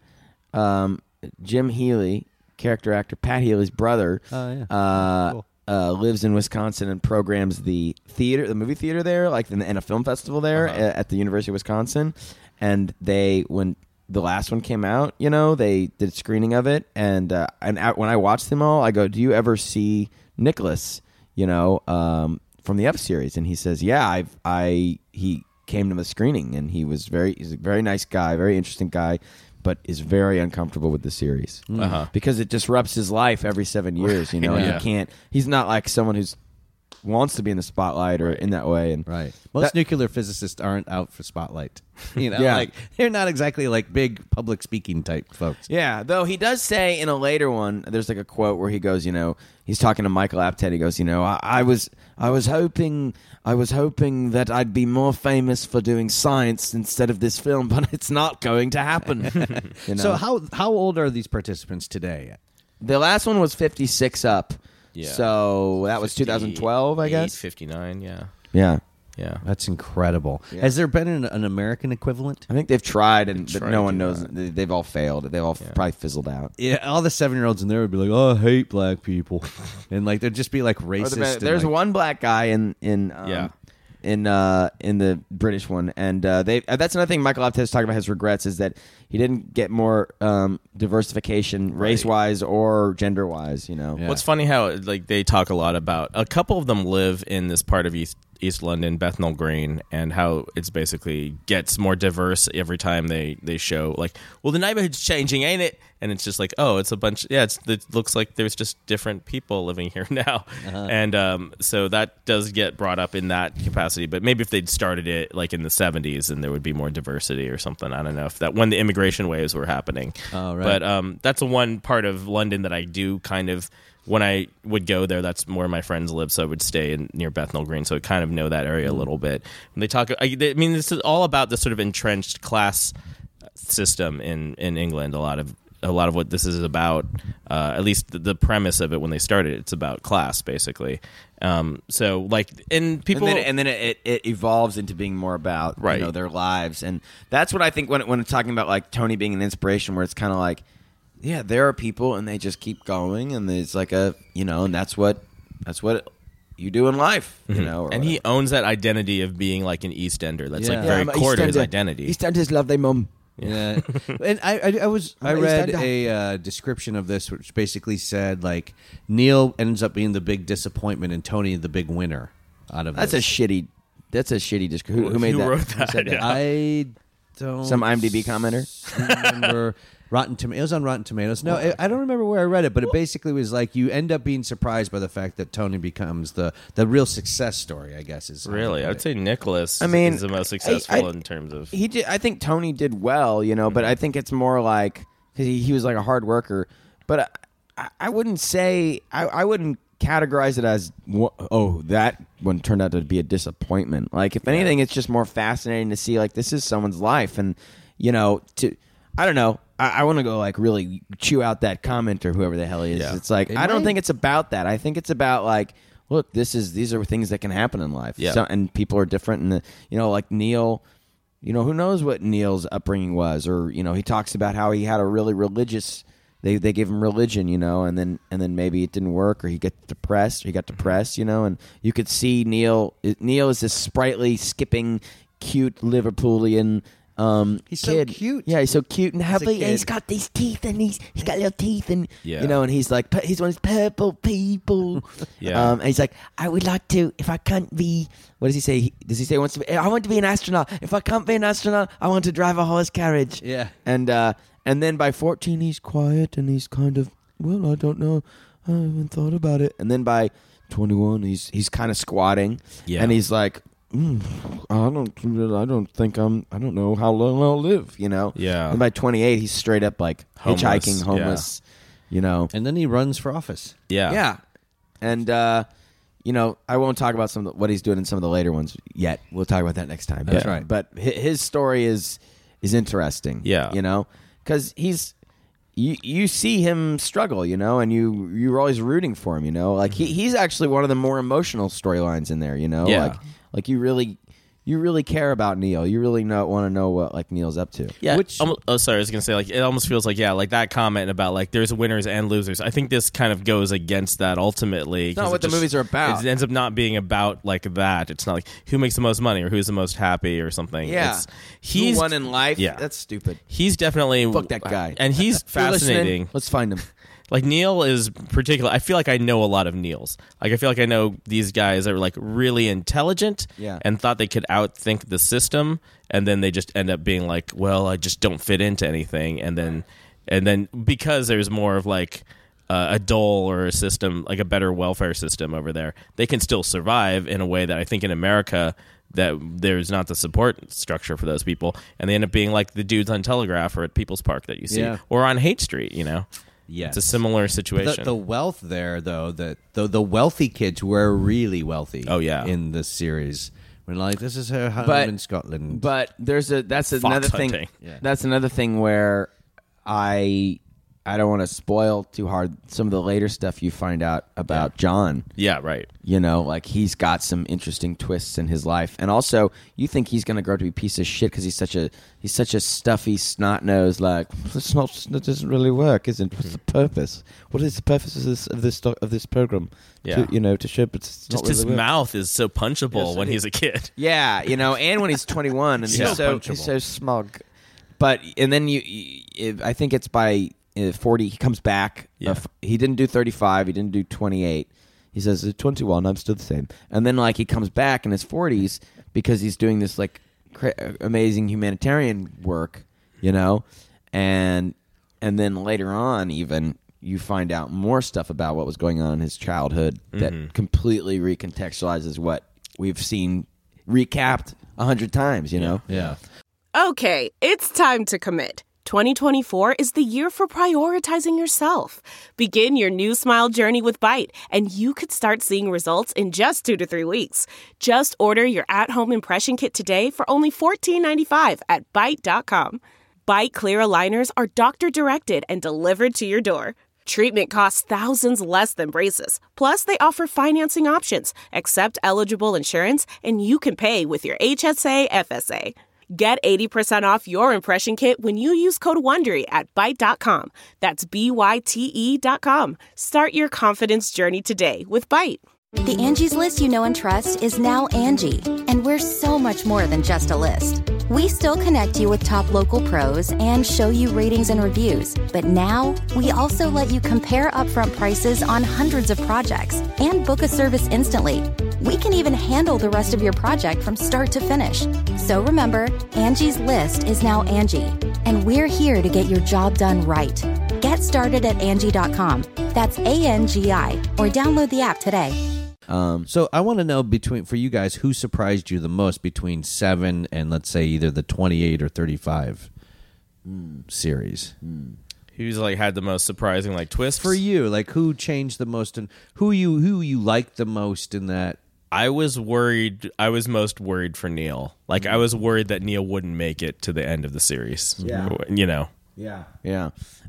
Healy, character actor Pat Healy's brother, Cool. lives in Wisconsin and programs the movie theater there, like and a film festival there at the University of Wisconsin. And when the last one came out, they did a screening of it, and when I watched them all, I go, "Do you ever see Nicholas?" From the F series, and he says, "Yeah, he came to the screening, and he's a very nice guy, very interesting guy." But is very uncomfortable with the series because it disrupts his life every 7 years. And Yeah. he can't. He's not like someone who's wants to be in the spotlight or in that way. And Right. Most nuclear physicists aren't out for spotlight. Yeah. Like they're not exactly like big public speaking type folks. yeah, though he does say in a later one, there's like a quote where he goes, he's talking to Michael Apted. He goes, I was hoping that I'd be more famous for doing science instead of this film, but it's not going to happen. So how old are these participants today? The last one was 56 up. Yeah. So that was 2012, I guess. 59, yeah. Yeah. Yeah. That's incredible. Yeah. Has there been an American equivalent? I think they've tried, but tried no to one do knows. They've all failed. They've all probably fizzled out. Yeah, all the 7-year-olds in there would be like, "Oh, I hate black people," and like they'd just be like racist. There's and, like, one black guy in the British one, and that's another thing Michael Apted is talking about. His regrets is that he didn't get more diversification, race wise or gender wise. Yeah. Well, it's funny how they talk a lot about a couple of them live in this part of East London, Bethnal Green, and how it's basically gets more diverse every time they show the neighborhood's changing, ain't it? And it's just like, oh, it's a bunch. Yeah, it looks like there's just different people living here now, and so that does get brought up in that capacity. But maybe if they'd started it like in the 70s, then there would be more diversity or something. I don't know if that when the immigration waves were happening. Oh, right. But that's the one part of London that I do kind of. When I would go there, that's where my friends live, so I would stay near Bethnal Green, so I kind of know that area a little bit. When they talk, this is all about the sort of entrenched class system in England. A lot of what this is about, at least the premise of it when they started, it's about class basically. So and people, and then it evolves into being more about their lives, and that's what I think when I'm talking about like Tony being an inspiration, where it's kind of like. Yeah, there are people, and they just keep going, and there's like and that's what you do in life, and he owns that identity of being like an East Ender. That's Yeah. very I'm a core to his Eastender. identity. EastEnders love their mum. Yeah, and I I'm read Eastender. a description of this, which basically said like Neil ends up being the big disappointment and Tony the big winner out of That's this. a shitty description. Who made that? wrote Who that? said Yeah. I don't Some IMDb commenter? remember. Rotten Tomatoes. It was on Rotten Tomatoes. No, I don't remember where I read it, but it basically was like you end up being surprised by the fact that Tony becomes the real success story, I guess. Is how Really, they I put would say Nicholas mean, is the most successful in terms of. He did. I think Tony did well, but I think it's more like because he was like a hard worker. But I wouldn't say I wouldn't categorize it as that one turned out to be a disappointment. Like if anything, it's just more fascinating to see like this is someone's life, and I don't know. I want to go like really chew out that comment or whoever the hell he is. Yeah. It's like I don't think it's about that. I think it's about like, look, these are things that can happen in life. Yeah. So, and people are different. And like Neil, who knows what Neil's upbringing was, or he talks about how he had a really religious. They gave him religion, and then maybe it didn't work, or he got depressed, and you could see Neil is this sprightly, skipping, cute Liverpoolian. He's so kid. cute. Yeah, he's so cute and happy. kid. And he's got these teeth, and he's got little teeth, and Yeah. and he's like he's one of these purple people. Yeah. And he's like, I would like to if I can't be. What does he say? Does he say he wants to be? I want to be an astronaut. If I can't be an astronaut, I want to drive a horse carriage. Yeah. And then by 14, he's quiet and he's kind of I don't know. I haven't thought about it. And then by 21, he's kind of squatting, and he's like, I don't know how long I'll live, you know. Yeah. And by 28, he's straight up like hitchhiking, homeless, you know. And then he runs for office. Yeah. And you know, I won't talk about what he's doing in some of the later ones yet. We'll talk about that next time. That's right. But his story is interesting. Yeah. You know, because you see him struggle, you know, and you're always rooting for him, you know. Like he's actually one of the more emotional storylines in there, you know. Yeah. Like you really care about Neil. You really want to know what like Neil's up to. Yeah. Sorry, I was gonna say like it almost feels like like that comment about like there's winners and losers. I think this kind of goes against that ultimately. It's not what the movies are about. It ends up not being about like that. It's not like who makes the most money or who's the most happy or something. Yeah. He's who won in life. Yeah. That's stupid. He's definitely Fuck that guy. and he's If you're listening, fascinating. let's find him. Like Neil is particular. I feel like I know a lot of Neils. Like I feel like I know these guys that were like really intelligent and thought they could outthink the system, and then they just end up being like, well, I just don't fit into anything, and then because there's more of like a dole or a system, like a better welfare system over there, they can still survive in a way that I think in America that there's not the support structure for those people, and they end up being like the dudes on Telegraph or at People's Park that you see, or on Hate Street, you know. Yes. It's a similar situation. The wealth there, though, the wealthy kids were really wealthy. Oh, yeah. In this series, when like this is her home in Scotland. But that's another thing. hunting. Yeah. That's another thing where I don't want to spoil too hard some of the later stuff you find out about John. Yeah, right. You know, like he's got some interesting twists in his life, and also you think he's going to grow up to be a piece of shit because he's such a stuffy snot nose. Like that doesn't really work, isn't it? What's the purpose? What is the purpose of this program? Yeah. To show, but it's Just not his really work. mouth is so punchable Yes, when he's a kid. Yeah, you know, and when he's 21 and he's so smug. But and then I think it's by 40 he comes back. Yeah. He didn't do 35. He didn't do 28. He says at 21 I'm still the same. And then like he comes back in his 40s because he's doing this like amazing humanitarian work, you know, and then later on even you find out more stuff about what was going on in his childhood that completely recontextualizes what we've seen recapped 100 times, you know. Yeah. Okay, it's time to commit. 2024 is the year for prioritizing yourself. Begin your new smile journey with Byte, and you could start seeing results in just 2 to 3 weeks. Just order your at-home impression kit today for only $14.95 at Byte.com. Byte Clear aligners are doctor-directed and delivered to your door. Treatment costs thousands less than braces. Plus, they offer financing options, accept eligible insurance, and you can pay with your HSA FSA. Get 80% off your impression kit when you use code WONDERY at Byte.com. That's BYTE.com. Start your confidence journey today with Byte. The Angie's List you know and trust is now Angie, and we're so much more than just a list. We still connect you with top local pros and show you ratings and reviews, but now we also let you compare upfront prices on hundreds of projects and book a service instantly. We can even handle the rest of your project from start to finish. So remember, Angie's List is now Angie, and we're here to get your job done right. Get started at Angie.com. That's ANGI, or download the app today. So I want to know for you guys, who surprised you the most between 7 and let's say either the 28 or 35 series? Who's like had the most surprising like twists For you, like who changed the most and who you liked the most in that? I was most worried for Neil. Like I was worried that Neil wouldn't make it to the end of the series. Yeah. You know. Yeah.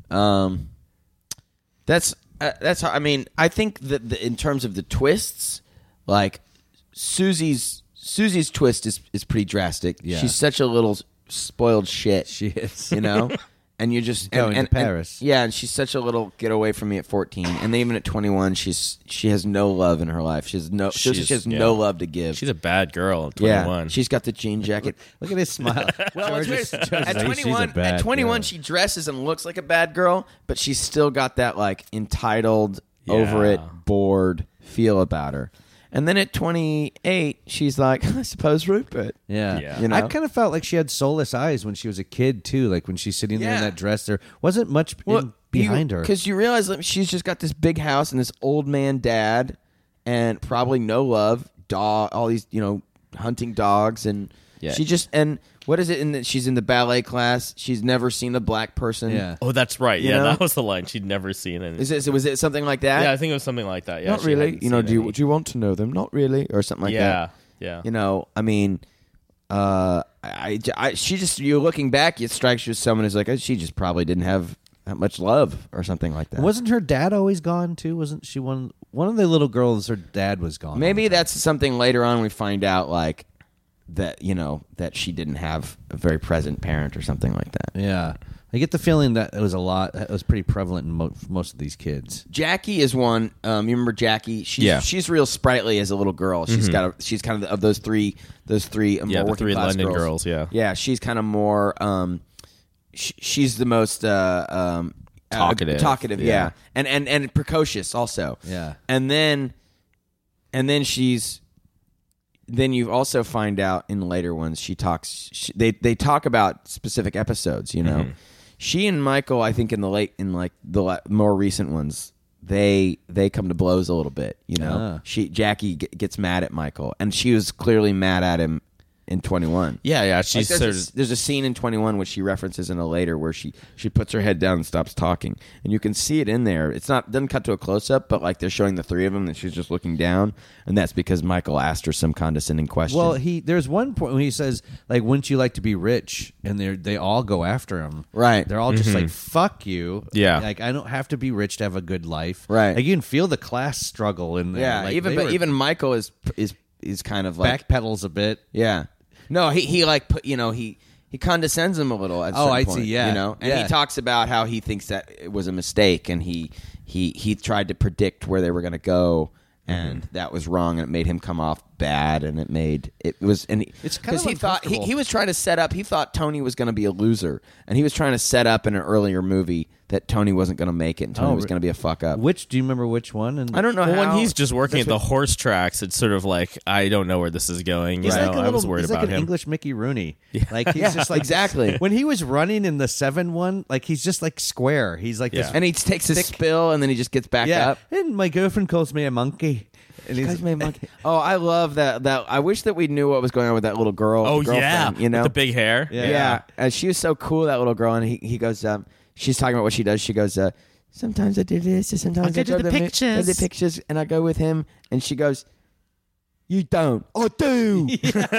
That's how, I mean, I think that in terms of the twists, like Susie's twist is pretty drastic. Yeah. She's such a little spoiled shit. She is. You know? And you're just Going to Paris. And she's such a little get away from me at 14. And then even at 21, she has no love in her life. She has no love to give. She's a bad girl at 21. Yeah, she's got the jean jacket. Look at his smile. Well, George at says 21, she's a bad girl. she dresses and looks like a bad girl, but she's still got that like entitled, over it, bored feel about her. And then at 28, she's like, I suppose Rupert. Yeah. You know? I kind of felt like she had soulless eyes when she was a kid too. Like when she's sitting there in that dress, there wasn't much behind her. Because you realize that she's just got this big house and this old man dad, and probably no love, dog, all these hunting dogs, and she just what is it? And she's in the ballet class. She's never seen a black person. Yeah. Oh, that's right. You Yeah, know? that was the line. She'd never seen it. Was it something like that? Yeah, I think it was something like that. Yeah, Not she really. hadn't Do seen any. you want to know them? Not really, or something like that. Yeah. I mean, she just, you're looking back, it strikes you as someone who's like, she just probably didn't have that much love or something like that. Wasn't her dad always gone too? Wasn't she one of the little girls? Her dad was gone. Maybe that's something later on we find out, like that that she didn't have a very present parent or something like that. Yeah, I get the feeling that it was it was pretty prevalent in most of these kids. Jackie is one. You remember Jackie? She's real sprightly as a little girl. She's she's kind of those three. Yeah, more the working three class London girls. Yeah. She's kind of more. She's the most talkative. Yeah, and precocious also. Yeah, and then she's. Then you also find out in later ones she talks. They talk about specific episodes. She and Michael, I think in the more recent ones, they come to blows a little bit. Jackie gets mad at Michael, and she was clearly mad at him in 21. Yeah. She's there's a scene in 21 which she references in a later where she puts her head down and stops talking, and you can see it in there. Doesn't cut to a close up, but like they're showing the three of them and she's just looking down, and that's because Michael asked her some condescending question. Well, there's one point when he says, like, wouldn't you like to be rich? And they all go after him. Right. They're all just like, fuck you. Yeah. Like, I don't have to be rich to have a good life. Right. Like, you can feel the class struggle in there. Yeah. Like, even Michael is kind of like backpedals a bit. Yeah. No, he like put he condescends him a little at Oh, I point, see, yeah. and he talks about how he thinks that it was a mistake, and he tried to predict where they were going to go, and that was wrong, and it made him come off bad, and it's kind of he thought uncomfortable. he was trying to set up. He thought Tony was going to be a loser, and he was trying to set up in an earlier movie that Tony wasn't going to make it, and Tony was going to be a fuck up. Do you remember which one? And I don't know. Well, how, when he's just working at the horse tracks, it's sort of like, I don't know where this is going. He's like I was worried he's about like an him. English Mickey Rooney. Like he's just like exactly. When he was running in the 7-1, like he's just like square. He's like this. And he takes his spill, and then he just gets back up. And my girlfriend calls me a monkey. And he's Oh, I love that. I wish that we knew what was going on with that little girl. Oh, girlfriend, yeah. With the big hair. Yeah. She was so cool, that little girl. And he goes, she's talking about what she does. She goes, sometimes I do this, and sometimes I go to the pictures. the pictures, and I go with him. And she goes, you don't. I do.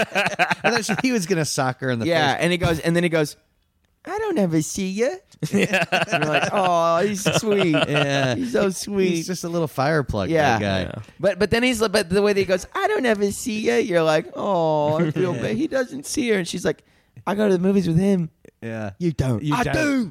I thought he was going to sock her in the face. And then he goes, I don't ever see you. Yeah. And you're like, oh, he's sweet. Yeah. He's so sweet. He's just a little fire plug, Yeah. that guy. Yeah. But then but the way that he goes, I don't ever see you. You're like, oh, I feel bad. He doesn't see her, and she's like, I go to the movies with him. Yeah. You don't. I do.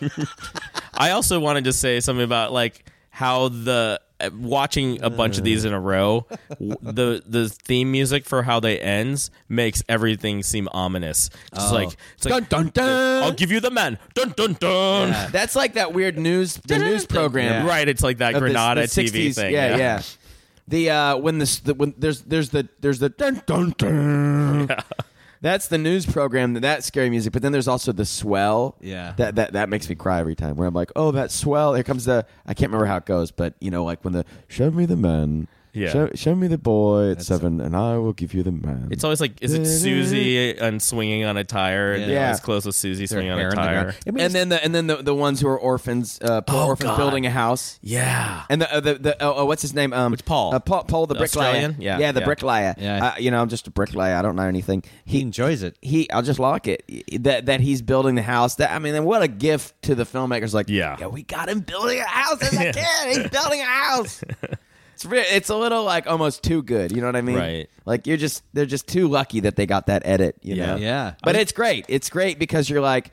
I also wanted to say something about like how watching a bunch of these in a row, the theme music for how they ends makes everything seem ominous. Just like it's like Dun, dun, dun. I'll give you the man. Dun dun dun. Yeah. That's like that weird news program. Right, it's like that of Granada the TV 60s. thing. Yeah. When there's the dun dun dun. Yeah. That's the news program. That scary music. But then there's also the swell. Yeah. That makes me cry every time. Where I'm like, oh, that swell. Here comes I can't remember how it goes, but like when show me the man. Yeah. Show me the boy at 7, and I will give you the man. It's always like, is it Susie and swinging on a tire? And Yeah. It's close with Susie swinging on hair a in the tire. ground. I mean, and then the ones who are orphans, poor orphans God. building a house. Yeah. And what's his name? Which Paul? Paul the bricklayer. Australian? Yeah. the bricklayer. Yeah. I'm just a bricklayer. I don't know anything. he enjoys it. I'll just like it that he's building the house. And what a gift to the filmmakers. Like, Yeah. we got him building a house as a kid. He's building a house. It's a little like almost too good. You know what I mean? Right. Like they're just too lucky that they got that edit. You know? Yeah. But it's great. It's great because you're like,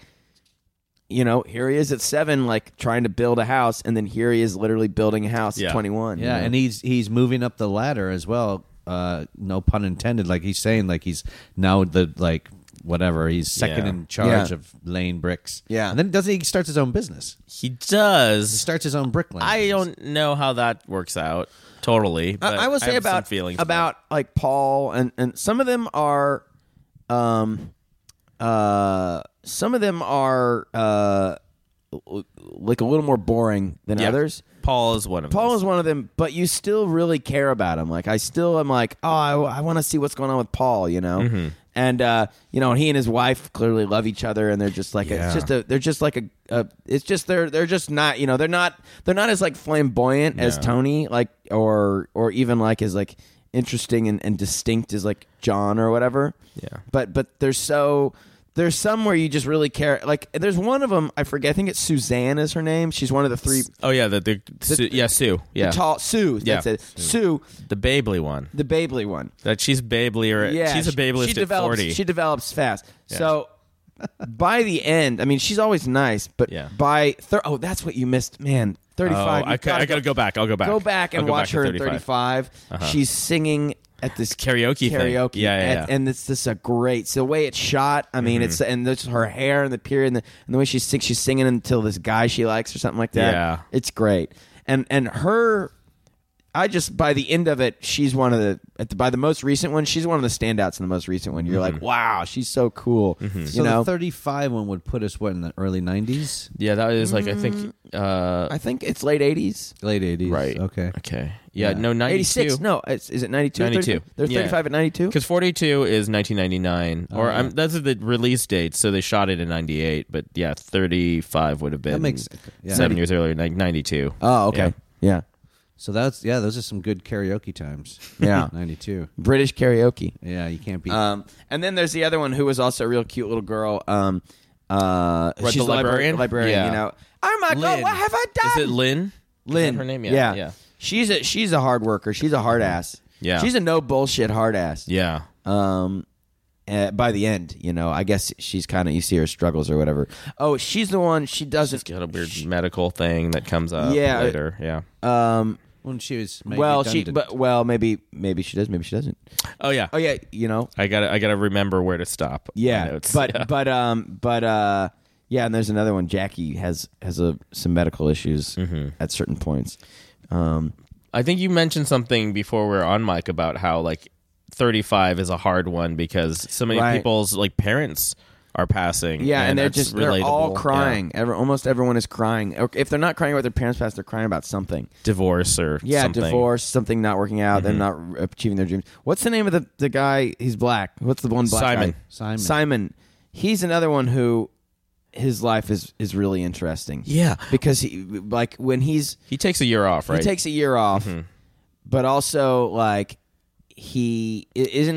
here he is at 7, like trying to build a house, and then here he is literally building a house at 21. Yeah, and he's moving up the ladder as well. No pun intended. Like he's saying, like he's now the whatever. He's second Yeah. in charge Yeah. of laying bricks. Yeah. And then doesn't he start his own business? He He does. starts his own brick laying I business. don't know how that works out totally. But I will say have some about feelings like Paul and some of them are like a little more boring than Yeah. others. Paul is one of Paul those. is one of them, but you still really care about him. Like I still am like, oh, I want to see what's going on with Paul, you know. Mm-hmm. And he and his wife clearly love each other, and they're just like Yeah. they're just like it's just they're just not, you know, they're not as like flamboyant as No. Tony, like or even like as like interesting and distinct as like John or whatever. Yeah. But there's some where you just really care. Like there's one of them, I forget. I think it's Suzanne is her name. She's one of the three. Oh yeah, Sue. Yeah, The tall Sue. Yeah. That's it. Sue, the Babley one. the Babley one. That she's Babley Yeah, she's a Bableyist she at develops, 40. She develops fast. So by the end, I mean, she's always nice, but Yeah. by that's what you missed, man. 35. Oh, I gotta go back. I'll go back. Go back and I'll go watch back her to in 35. She's singing at this Karaoke thing. karaoke. Yeah. And it's just a great. So the way it's shot. I mean, it's and there's her hair and the period and the way she's singing until this guy she likes or something like that. Yeah. It's great. And her. I just by the end of it, she's one of by the most recent one, she's one of the standouts in the most recent one. You're like, wow, she's so cool. You So know, the 35 one would put us, what, in the early 90s? Yeah, that is like I think I think it's late 80s. Late 80s. right. Okay. Okay. Yeah, no 92. 86. No, is it 92? 92. They're Yeah. 35 at 92? Because 42 is 1999, that's the release date. So they shot it in 98, but yeah, 35 would have been That makes 7 years earlier, like 92. Oh, okay. Yeah. So those are some good karaoke times. Yeah. 92. British karaoke. Yeah, you can't beat. And then there's the other one who was also a real cute little girl. She's the librarian? Librarian, Yeah. you know. Oh my God, Lynn. what have I done? Is it Lynn? Lynn? Is that her name? Yeah. Yeah. She's a hard worker. She's a hard ass. Yeah. She's a no bullshit hard ass. Yeah. By the end, you know, I guess she's kind of, you see her struggles or whatever. Oh, she's the one. She doesn't. Got a weird medical thing that comes up Yeah. later. Yeah. when she was made Well, maybe she does, maybe she doesn't. Oh yeah. Oh yeah, you know. I gotta remember where to stop. my Yeah, notes. but Yeah. yeah, and there's another one. Jackie has some medical issues at certain points. I think you mentioned something before we were on mic about how like 35 is a hard one because so many Right. people's like parents are passing. Yeah, and they're that's they're all relatable. crying. Almost everyone is crying. Or if they're not crying about their parents passed, they're crying about something. Yeah. Divorce or Yeah, something. divorce, something not working out, they're not achieving their dreams. What's the name of the guy? He's black. What's the one black Simon. guy? Simon. He's another one who his life is really interesting. Yeah. Because he when He takes a year off, right? he takes a year off, but also like he's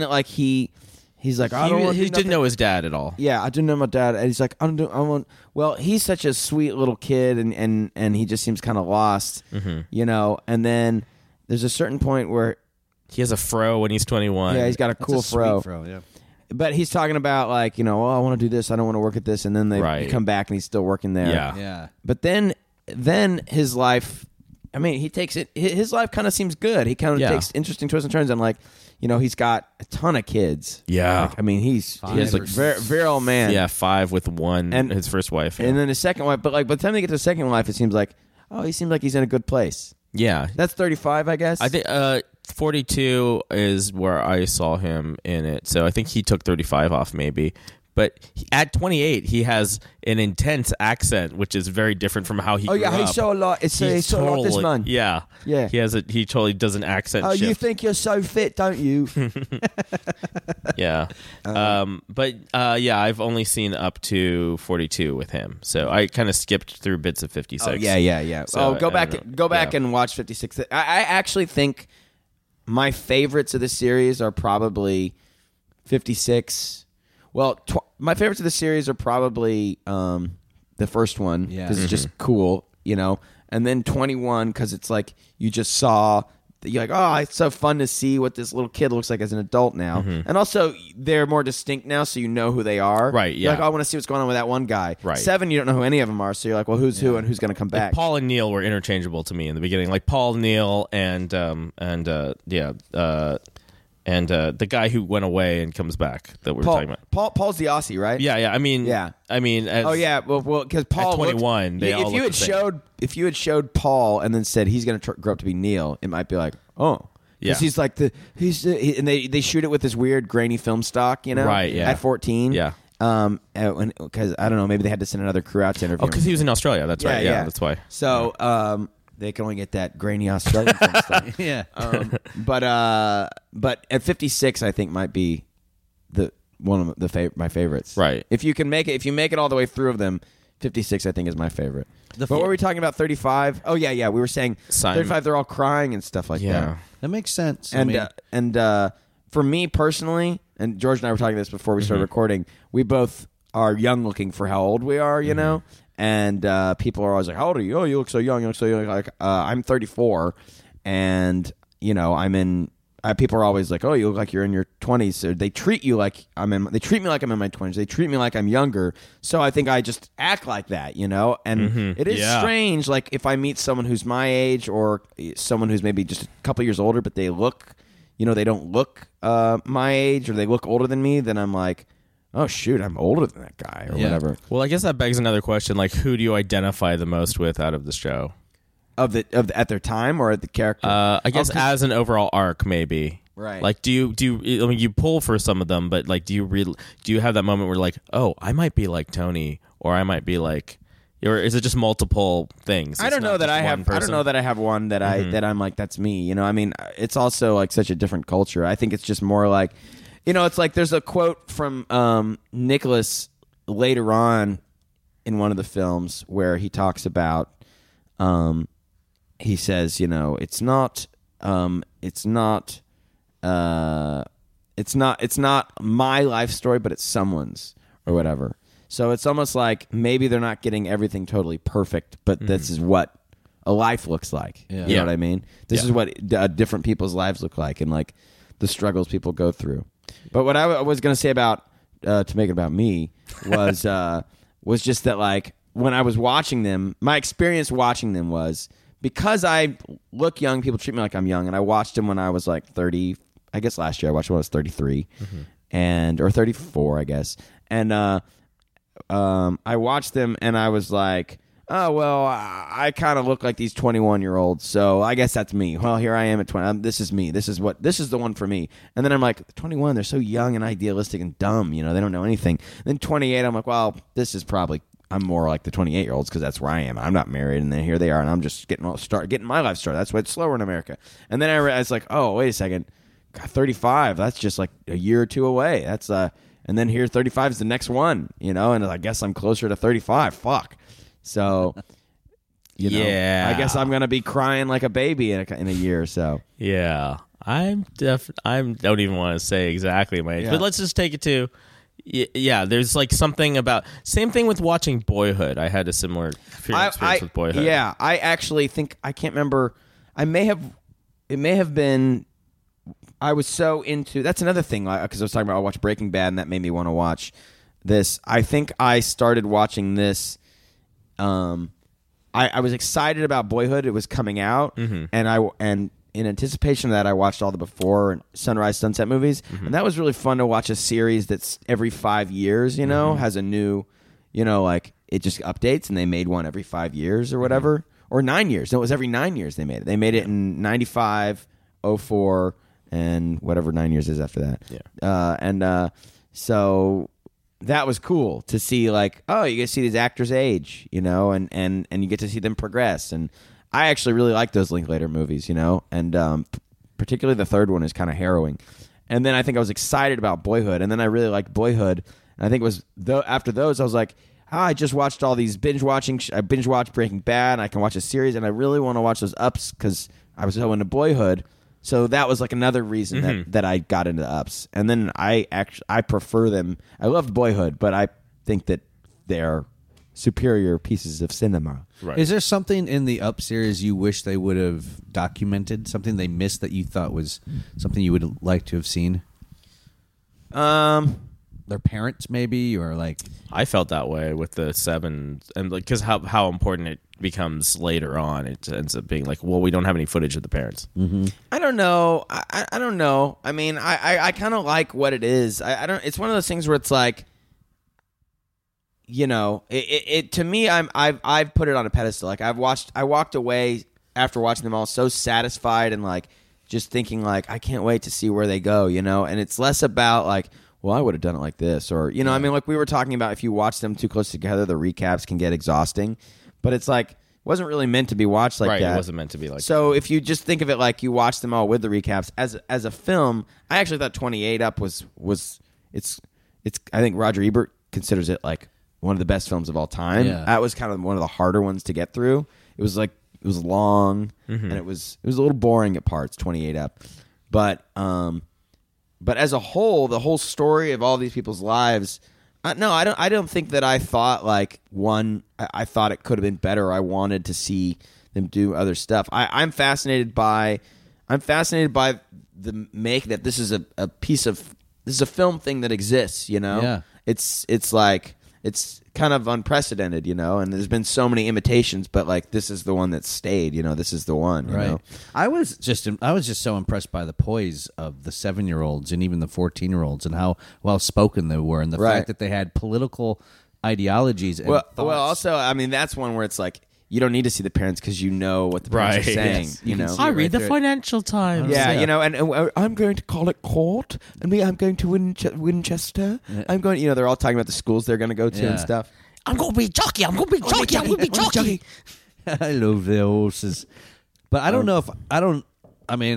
like I don't want he didn't know his dad at all. Yeah, I didn't know my dad, and he's like, I want. Well, he's such a sweet little kid, and he just seems kind of lost, you know. And then there's a certain point where, He has a fro when he's 21. yeah, he's got a cool fro, yeah. but he's talking about like, you know, I want to do this, I don't want to work at this, and then they Right. come back and he's still working there. Yeah. Yeah. But then his life, I mean, he takes it. His life kind of seems good. He kind of Yeah. takes interesting twists and turns, and like, you know, he's got a ton of kids. Yeah. Like, I mean, he has like very old man. Yeah, 5 with one And- his first wife. And then his second wife, but like by the time they get to the second wife, it seems like, oh, he seems like he's in a good place. yeah. That's 35, I guess. I think 42 is where I saw him in it. So I think he took 35 off maybe. But at 28, he has an intense accent, which is very different from how he Oh grew yeah, up. he's so a lot. He saw a lot this man. Yeah. Yeah. He totally does an accent Oh, shift. you think you're so fit, don't you? Yeah. I've only seen up to 42 with him. So I kind of skipped through bits of 56. Oh yeah. So, go I back, don't know. go back Yeah. and watch 56. I actually think my favorites of the series are probably 56. Well, my favorites of the series are probably the first one because it's just cool, you know, and then 21 because it's like you just saw. You're like, oh, it's so fun to see what this little kid looks like as an adult now. And also, they're more distinct now, so you know who they are. Right, You're like, yeah. oh, I want to see what's going on with that one guy. Right. 7, you don't know who any of them are, so you're like, well, who's who and who's going to come back? Paul and Neil were interchangeable to me in the beginning. Like Paul, Neil, and and the guy who went away and comes back that we were talking about. Paul's the Aussie, right? Yeah. I mean, as, well, because Paul at 21, looked, they all if you look had the same. showed if you had showed Paul and then said he's going to grow up to be Neil, it might be like, oh. Yeah. Because he's like and they shoot it with this weird grainy film stock, Right, yeah. at 14. Yeah. Because I don't know, maybe they had to send another crew out to interview. Oh, because he was in Australia. That's right. Yeah, that's why. So they can only get that grainy Australian film stock. Yeah. But at 56, I think might be one of my favorites. Right. If you make it all the way through of them, 56 I think is my favorite. But what were we talking about? 35? Oh yeah. We were saying Simon. 35. They're all crying and stuff like that. That makes sense. And for me personally, and George and I were talking this before we started recording, we both are young looking for how old we are, you know? And people are always like, how old are you? Oh, you look so young. You look so young. Like, I'm 34, and, I'm in... people are always like, oh, you look like you're in your 20s. So they treat you like they treat me like I'm in my 20s. They treat me like I'm younger. So I think I just act like that, And it is strange, like, if I meet someone who's my age or someone who's maybe just a couple years older, but they look... they don't look my age or they look older than me, then I'm like, oh, shoot, I'm older than that guy or whatever. Well, I guess that begs another question. Like, who do you identify the most with out of the show? At their time or at the character? I guess as an overall arc, maybe. Right. Like, do you? I mean, you pull for some of them, but like, do you have that moment where like, oh, I might be like Tony, or I might be like... Or is it just multiple things? I don't know that I have. I don't know that I have one that that I'm like, that's me. I mean, it's also like such a different culture. I think it's just more like, it's like there's a quote from Nicholas later on in one of the films where he talks about, he says, it's not my life story, but it's someone's or whatever. So it's almost like maybe they're not getting everything totally perfect, but this is what a life looks like. Yeah. You know what I mean? This is what different people's lives look like, and like the struggles people go through. But what I was going to say about to make it about me was just that, like, when I was watching them, my experience watching them was because I look young, people treat me like I'm young, and I watched them when I was like 30. I guess last year I watched them when I was 33, or 34, I guess, and I watched them and I was like, oh, well, I kind of look like these 21-year-olds, so I guess that's me. Well, here I am at 20. This is me. This is the one for me. And then I'm like, 21, they're so young and idealistic and dumb. They don't know anything. Then 28, I'm like, well, this is probably, I'm more like the 28-year-olds because that's where I am. I'm not married, and then here they are, and I'm just getting my life started. That's why it's slower in America. And then I realized, like, oh, wait a second, God, 35, that's just like a year or two away. That's and then here 35 is the next one, and I guess I'm closer to 35. Fuck. So, I guess I'm going to be crying like a baby in a year or so. Yeah. I don't even want to say exactly my age, but let's just take it to, there's like something about, same thing with watching Boyhood. I had a similar experience with Boyhood. Yeah, I actually think, I can't remember, it may have been, I was so into... That's another thing, because I was talking about I watched Breaking Bad, and that made me want to watch this. I think I started watching this... I was excited about Boyhood. It was coming out, and in anticipation of that, I watched all the Before and Sunrise, Sunset movies, and that was really fun to watch a series that's every 5 years, has a new... like, it just updates, and they made one every 5 years or whatever. Or 9 years. No, it was every 9 years they made it. They made it in 95, 04... and whatever 9 years is after that. Yeah. So that was cool to see, like, oh, you get to see these actors age, and you get to see them progress. And I actually really like those Linklater movies, and particularly the third one is kind of harrowing. And then I think I was excited about Boyhood, and then I really liked Boyhood. And I think it was after those, I was like, I just watched all these I binge watched Breaking Bad, and I can watch a series, and I really want to watch those Ups because I was so into Boyhood. So that was like another reason that I got into the Ups. And then I prefer them. I loved Boyhood, but I think that they're superior pieces of cinema. Right. Is there something in the Up series you wish they would have documented? Something they missed that you thought was something you would like to have seen? their parents, maybe, or like. I felt that way with the 7, and like because how important it becomes later on. It ends up being like, well, we don't have any footage of the parents. Mm-hmm. I don't know. I don't know. I mean, I kind of like what it is. I don't. It's one of those things where it's like, you know, it to me, I've put it on a pedestal. Like I walked away after watching them all so satisfied and like just thinking like I can't wait to see where they go, you know. And it's less about like, well, I would have done it like this, or you know, I mean, like we were talking about, if you watch them too close together, the recaps can get exhausting. But it's like, it wasn't really meant to be watched like that. It wasn't meant to be like so that. If you just think of it like you watch them all with the recaps as a film, I actually thought 28 Up was it's I think Roger Ebert considers it like one of the best films of all time. Yeah. That was kind of one of the harder ones to get through. It was long and it was a little boring at parts, 28 Up. But as a whole, the whole story of all these people's lives, no, I don't think that I thought like I thought it could have been better. I wanted to see them do other stuff. I'm fascinated by the make that this is a film thing that exists. You know, Yeah. It's like it's kind of unprecedented. You know, and there's been so many imitations, but like this is the one that stayed. You know, this is the one. You know? I was just so impressed by the poise of the 7-year-olds and even the 14-year-olds and how well spoken they were, and the fact that they had political ideologies and thoughts. Well, also, I mean, that's one where it's like you don't need to see the parents because you know what the parents are saying. Yes. You know, I read the Financial Times. yeah, you know, and I'm going to call it court, and I'm going to Winchester. I'm going. You know, they're all talking about the schools they're going to go to and stuff. I'm going to be jockey. I'm going to be jockey. I'm going to be jockey. I love the horses, but I don't know if I don't. I mean,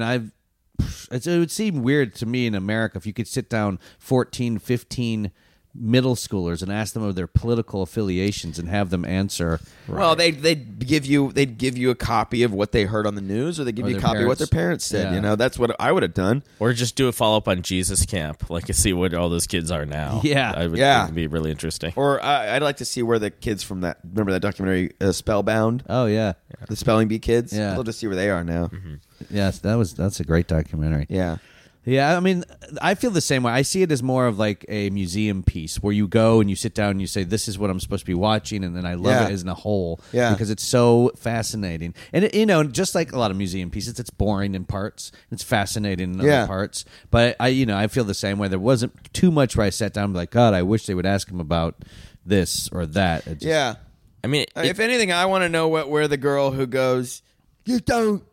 it would seem weird to me in America if you could sit down 14, 15 middle schoolers and ask them of their political affiliations and have them answer. Well, they'd give you a copy of what they heard on the news, or they give you a copy of what their parents said. Yeah. You know, that's what I would have done. Or just do a follow-up on Jesus Camp, like to see what all those kids are now. Yeah. I would Yeah. think it'd be really interesting. Or I'd like to see where the kids from that remember that documentary Spellbound, Oh yeah, the spelling bee kids. Yeah. I'd love to see where they are now. yes, that's a great documentary. Yeah. Yeah, I mean, I feel the same way. I see it as more of like a museum piece where you go and you sit down and you say, this is what I'm supposed to be watching, and then I love it as a whole because it's so fascinating. And, you know, just like a lot of museum pieces, it's boring in parts. It's fascinating in other parts. But, I feel the same way. There wasn't too much where I sat down and be like, God, I wish they would ask him about this or that. It just, I mean, If anything, I want to know where the girl who goes, you don't,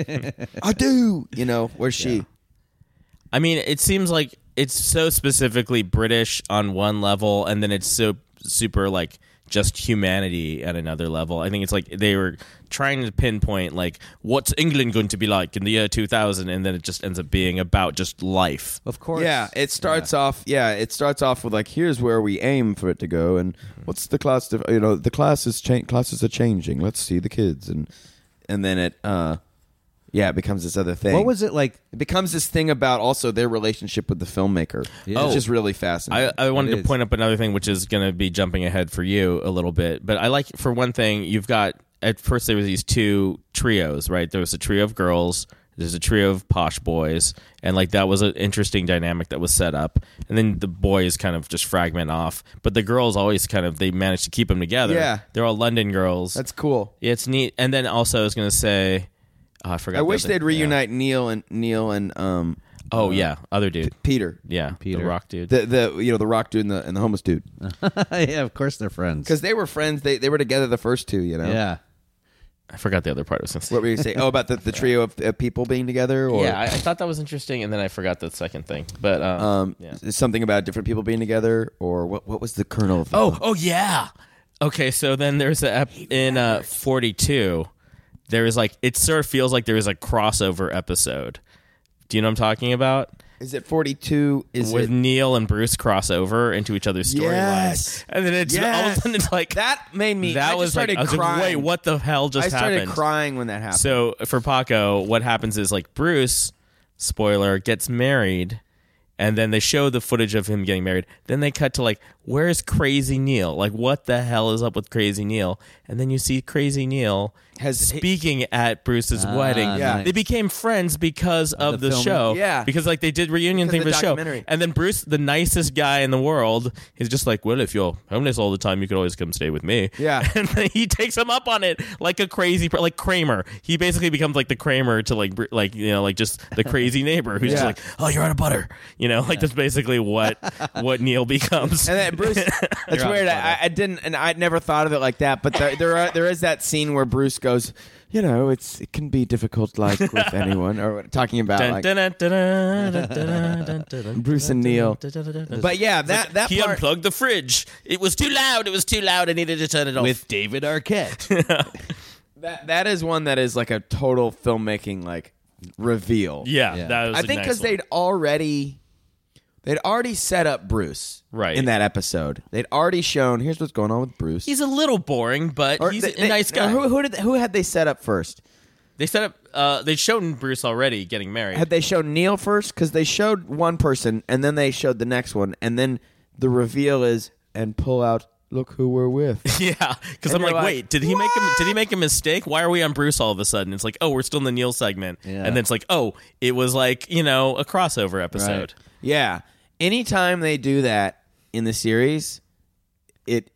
I do. You know, where's she? I mean, it seems like it's so specifically British on one level, and then it's so super like just humanity at another level. I think it's like they were trying to pinpoint like what's England going to be like in the year 2000, and then it just ends up being about just life. of course. Yeah, it starts off. Yeah, it starts off with like, here's where we aim for it to go, and what's the class? You know, the classes are changing. Let's see the kids, and then it. Yeah, it becomes this other thing. What was it like? It becomes this thing about also their relationship with the filmmaker. Yeah. It's just really fascinating. I wanted It to is. point up another thing, which is going to be jumping ahead for you a little bit. But I like, for one thing, you've got, at first there was these two trios, right? There was a trio of girls, there's a trio of posh boys, and like that was an interesting dynamic that was set up. And then the boys kind of just fragment off. But the girls always kind of, they managed to keep them together. Yeah. They're all London girls. That's cool. Yeah, it's neat. And then also I was going to say, I forgot. I the wish other- they'd reunite Neil and Oh, yeah, other dude. Peter. Yeah, Peter. the rock dude. The rock dude and the homeless dude. Yeah, of course they're friends. Because they were friends. They were together the first two, you know? Yeah. I forgot the other part I was going to say. What were you saying? Oh, about the trio of people being together? Or, Yeah, I thought that was interesting, and then I forgot the second thing. But yeah. something about different people being together? Or what was the kernel of the Oh yeah. Okay, so then there's in 42. There is like, it sort of feels like there is a crossover episode. Do you know what I'm talking about? Is it 42? With Neil and Bruce crossover into each other's storylines. Yes. And then it's all of a sudden it's like that made me. that I was just like, started I was like, crying. wait, what the hell just I started happened? crying when that happened. So for Paco, what happens is like Bruce, spoiler, gets married And then they show the footage of him getting married. Then they cut to like, where's Crazy Neil? Like, what the hell is up with Crazy Neil? And then you see Crazy Neil speaking at Bruce's wedding. Yeah. They became friends because of the film. show. Yeah. Because like they did reunion thing for the show. documentary. And then Bruce, the nicest guy in the world, is just like, well, if you're homeless all the time, you could always come stay with me. Yeah. And then he takes him up on it like a crazy, like Kramer. He basically becomes like the Kramer to like just the crazy neighbor who's just Yeah. like, oh, you're out of butter. Like that's basically what Neil becomes. And then Bruce, that's weird. I didn't, and I never thought of it like that. But there is that scene where Bruce goes, it can be difficult, like with anyone, or talking about like Bruce and Neil. But yeah, that he part, unplugged the fridge. It was too loud. I needed to turn it off. With David Arquette. that is one that is like a total filmmaking like reveal. yeah, that was I think because they'd already set up Bruce Right. in that episode. They'd already shown here's what's going on with Bruce. he's a little boring, but Or he's they- a nice guy. Who had they set up first? They set up. They'd shown Bruce already getting married. Had they shown Neil first? Because they showed one person and then they showed the next one, and then the reveal is and pull out. Look who we're with. Yeah, because And I'm like, you're like, wait, did he make a mistake? Why are we on Bruce all of a sudden? It's like, oh, we're still in the Neil segment, Yeah. and then it's like, oh, it was like a crossover episode. Right. Yeah. Anytime they do that in the series, it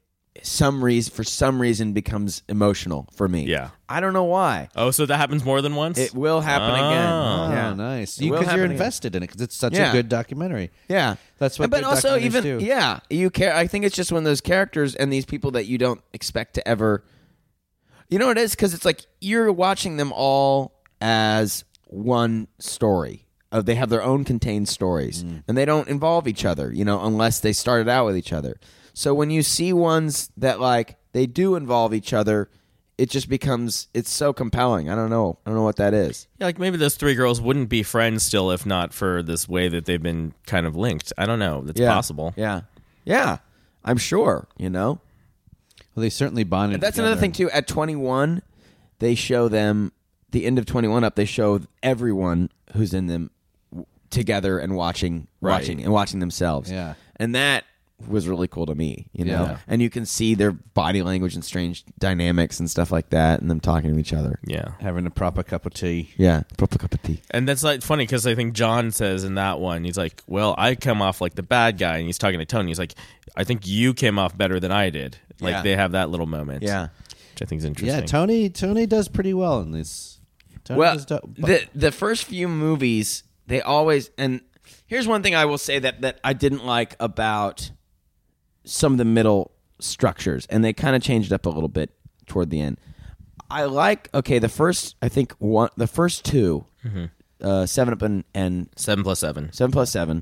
for some reason becomes emotional for me. Yeah. I don't know why. Oh, so that happens more than once. It will happen again. Oh, Yeah. nice. It will Because you're happen again. invested in it because it's such Yeah. a good documentary. Yeah, That's what But good also, documentaries even do. you care. I think it's just when those characters and these people that you don't expect to ever. You know what it is? Because it's like you're watching them all as one story. They have their own contained stories, and they don't involve each other. Unless they started out with each other. So when you see ones that like they do involve each other, it just becomes it's so compelling. I don't know what that is. Yeah, like maybe those three girls wouldn't be friends still if not for this way that they've been kind of linked. I don't know. It's possible. Yeah. I'm sure. Well, they certainly bonded. That's another thing too. At 21, they show them the end of 21 up. They show everyone who's in them together and watching themselves. Yeah. And that was really cool to me, Yeah. And you can see their body language and strange dynamics and stuff like that, and them talking to each other. Yeah. Having a proper cup of tea. Yeah, proper cup of tea. And that's like funny because I think John says in that one, he's like, well, I come off like the bad guy. And he's talking to Tony. He's like, I think you came off better than I did. Like Yeah. they have that little moment. Yeah. Which I think is interesting. Yeah, Tony does pretty well in this. Tony Well, does the first few movies, they always and here's one thing I will say that I didn't like about some of the middle structures, and they kind of changed up a little bit toward the end. I like the first two, 7 Up and 7 plus 7. 7 plus 7.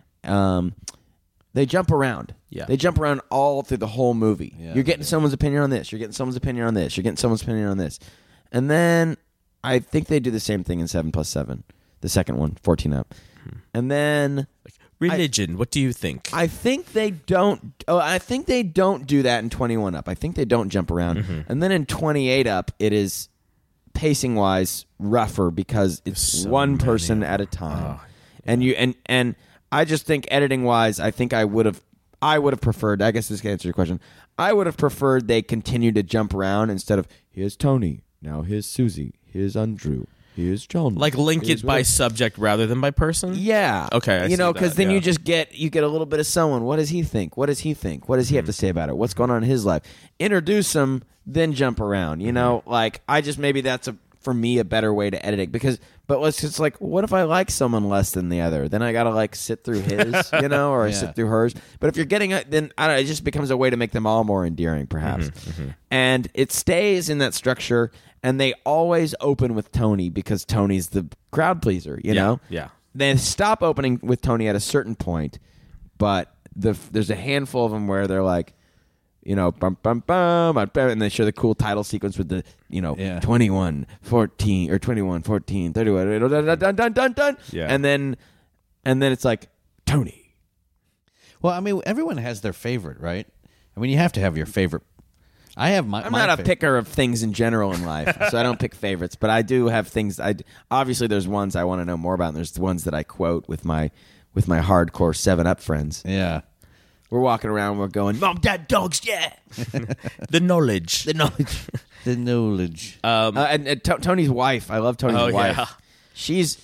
They jump around. Yeah. They jump around all through the whole movie. Yeah. You're getting someone's opinion on this. You're getting someone's opinion on this. You're getting someone's opinion on this. And then I think they do the same thing in 7 plus 7. The second one, 14 Up. And then Religion. What do you think? I think they don't. Oh, I think they don't do that in 21 Up. I think they don't jump around. And then in 28 Up, it is pacing wise rougher because it's So one many. person at a time. And I just think editing wise, I think I would have preferred. I guess this can answer your question. I would have preferred they continue to jump around instead of here's Tony, now here's Susie, here's Andrew, here's John. Like link here's it by Will. subject rather than by person? Yeah. Okay, I see that, because then yeah. you just get a little bit of someone. What does he think? What does he think? What does he have to say about it? What's going on in his life? Introduce him, then jump around. Like I just maybe that's for me a better way to edit it but let's just like what if I like someone less than the other? Then I gotta like sit through his, or Yeah. sit through hers. But if you're getting it, then I don't know, it just becomes a way to make them all more endearing, perhaps. And it stays in that structure. And they always open with Tony because Tony's the crowd pleaser, you know? Yeah. They stop opening with Tony at a certain point, but there's a handful of them where they're like, bum, bum, bum, and they show the cool title sequence with the, 21, 14, or 21, 14, 31, dun, dun, dun, dun, dun. Yeah. And then it's like, Tony. Well, I mean, everyone has their favorite, right? I mean, you have to have your favorite. I have my. I'm my not a favorite. picker of things in general in life, so I don't pick favorites. But I do have things. Obviously, there's ones I want to know more about, and there's the ones that I quote with my with my hardcore 7-Up friends. Yeah. We're walking around, we're going, Mom, Dad, dogs, yeah. The knowledge. The knowledge. The knowledge. And Tony's wife, I love Tony's wife. Yeah. She's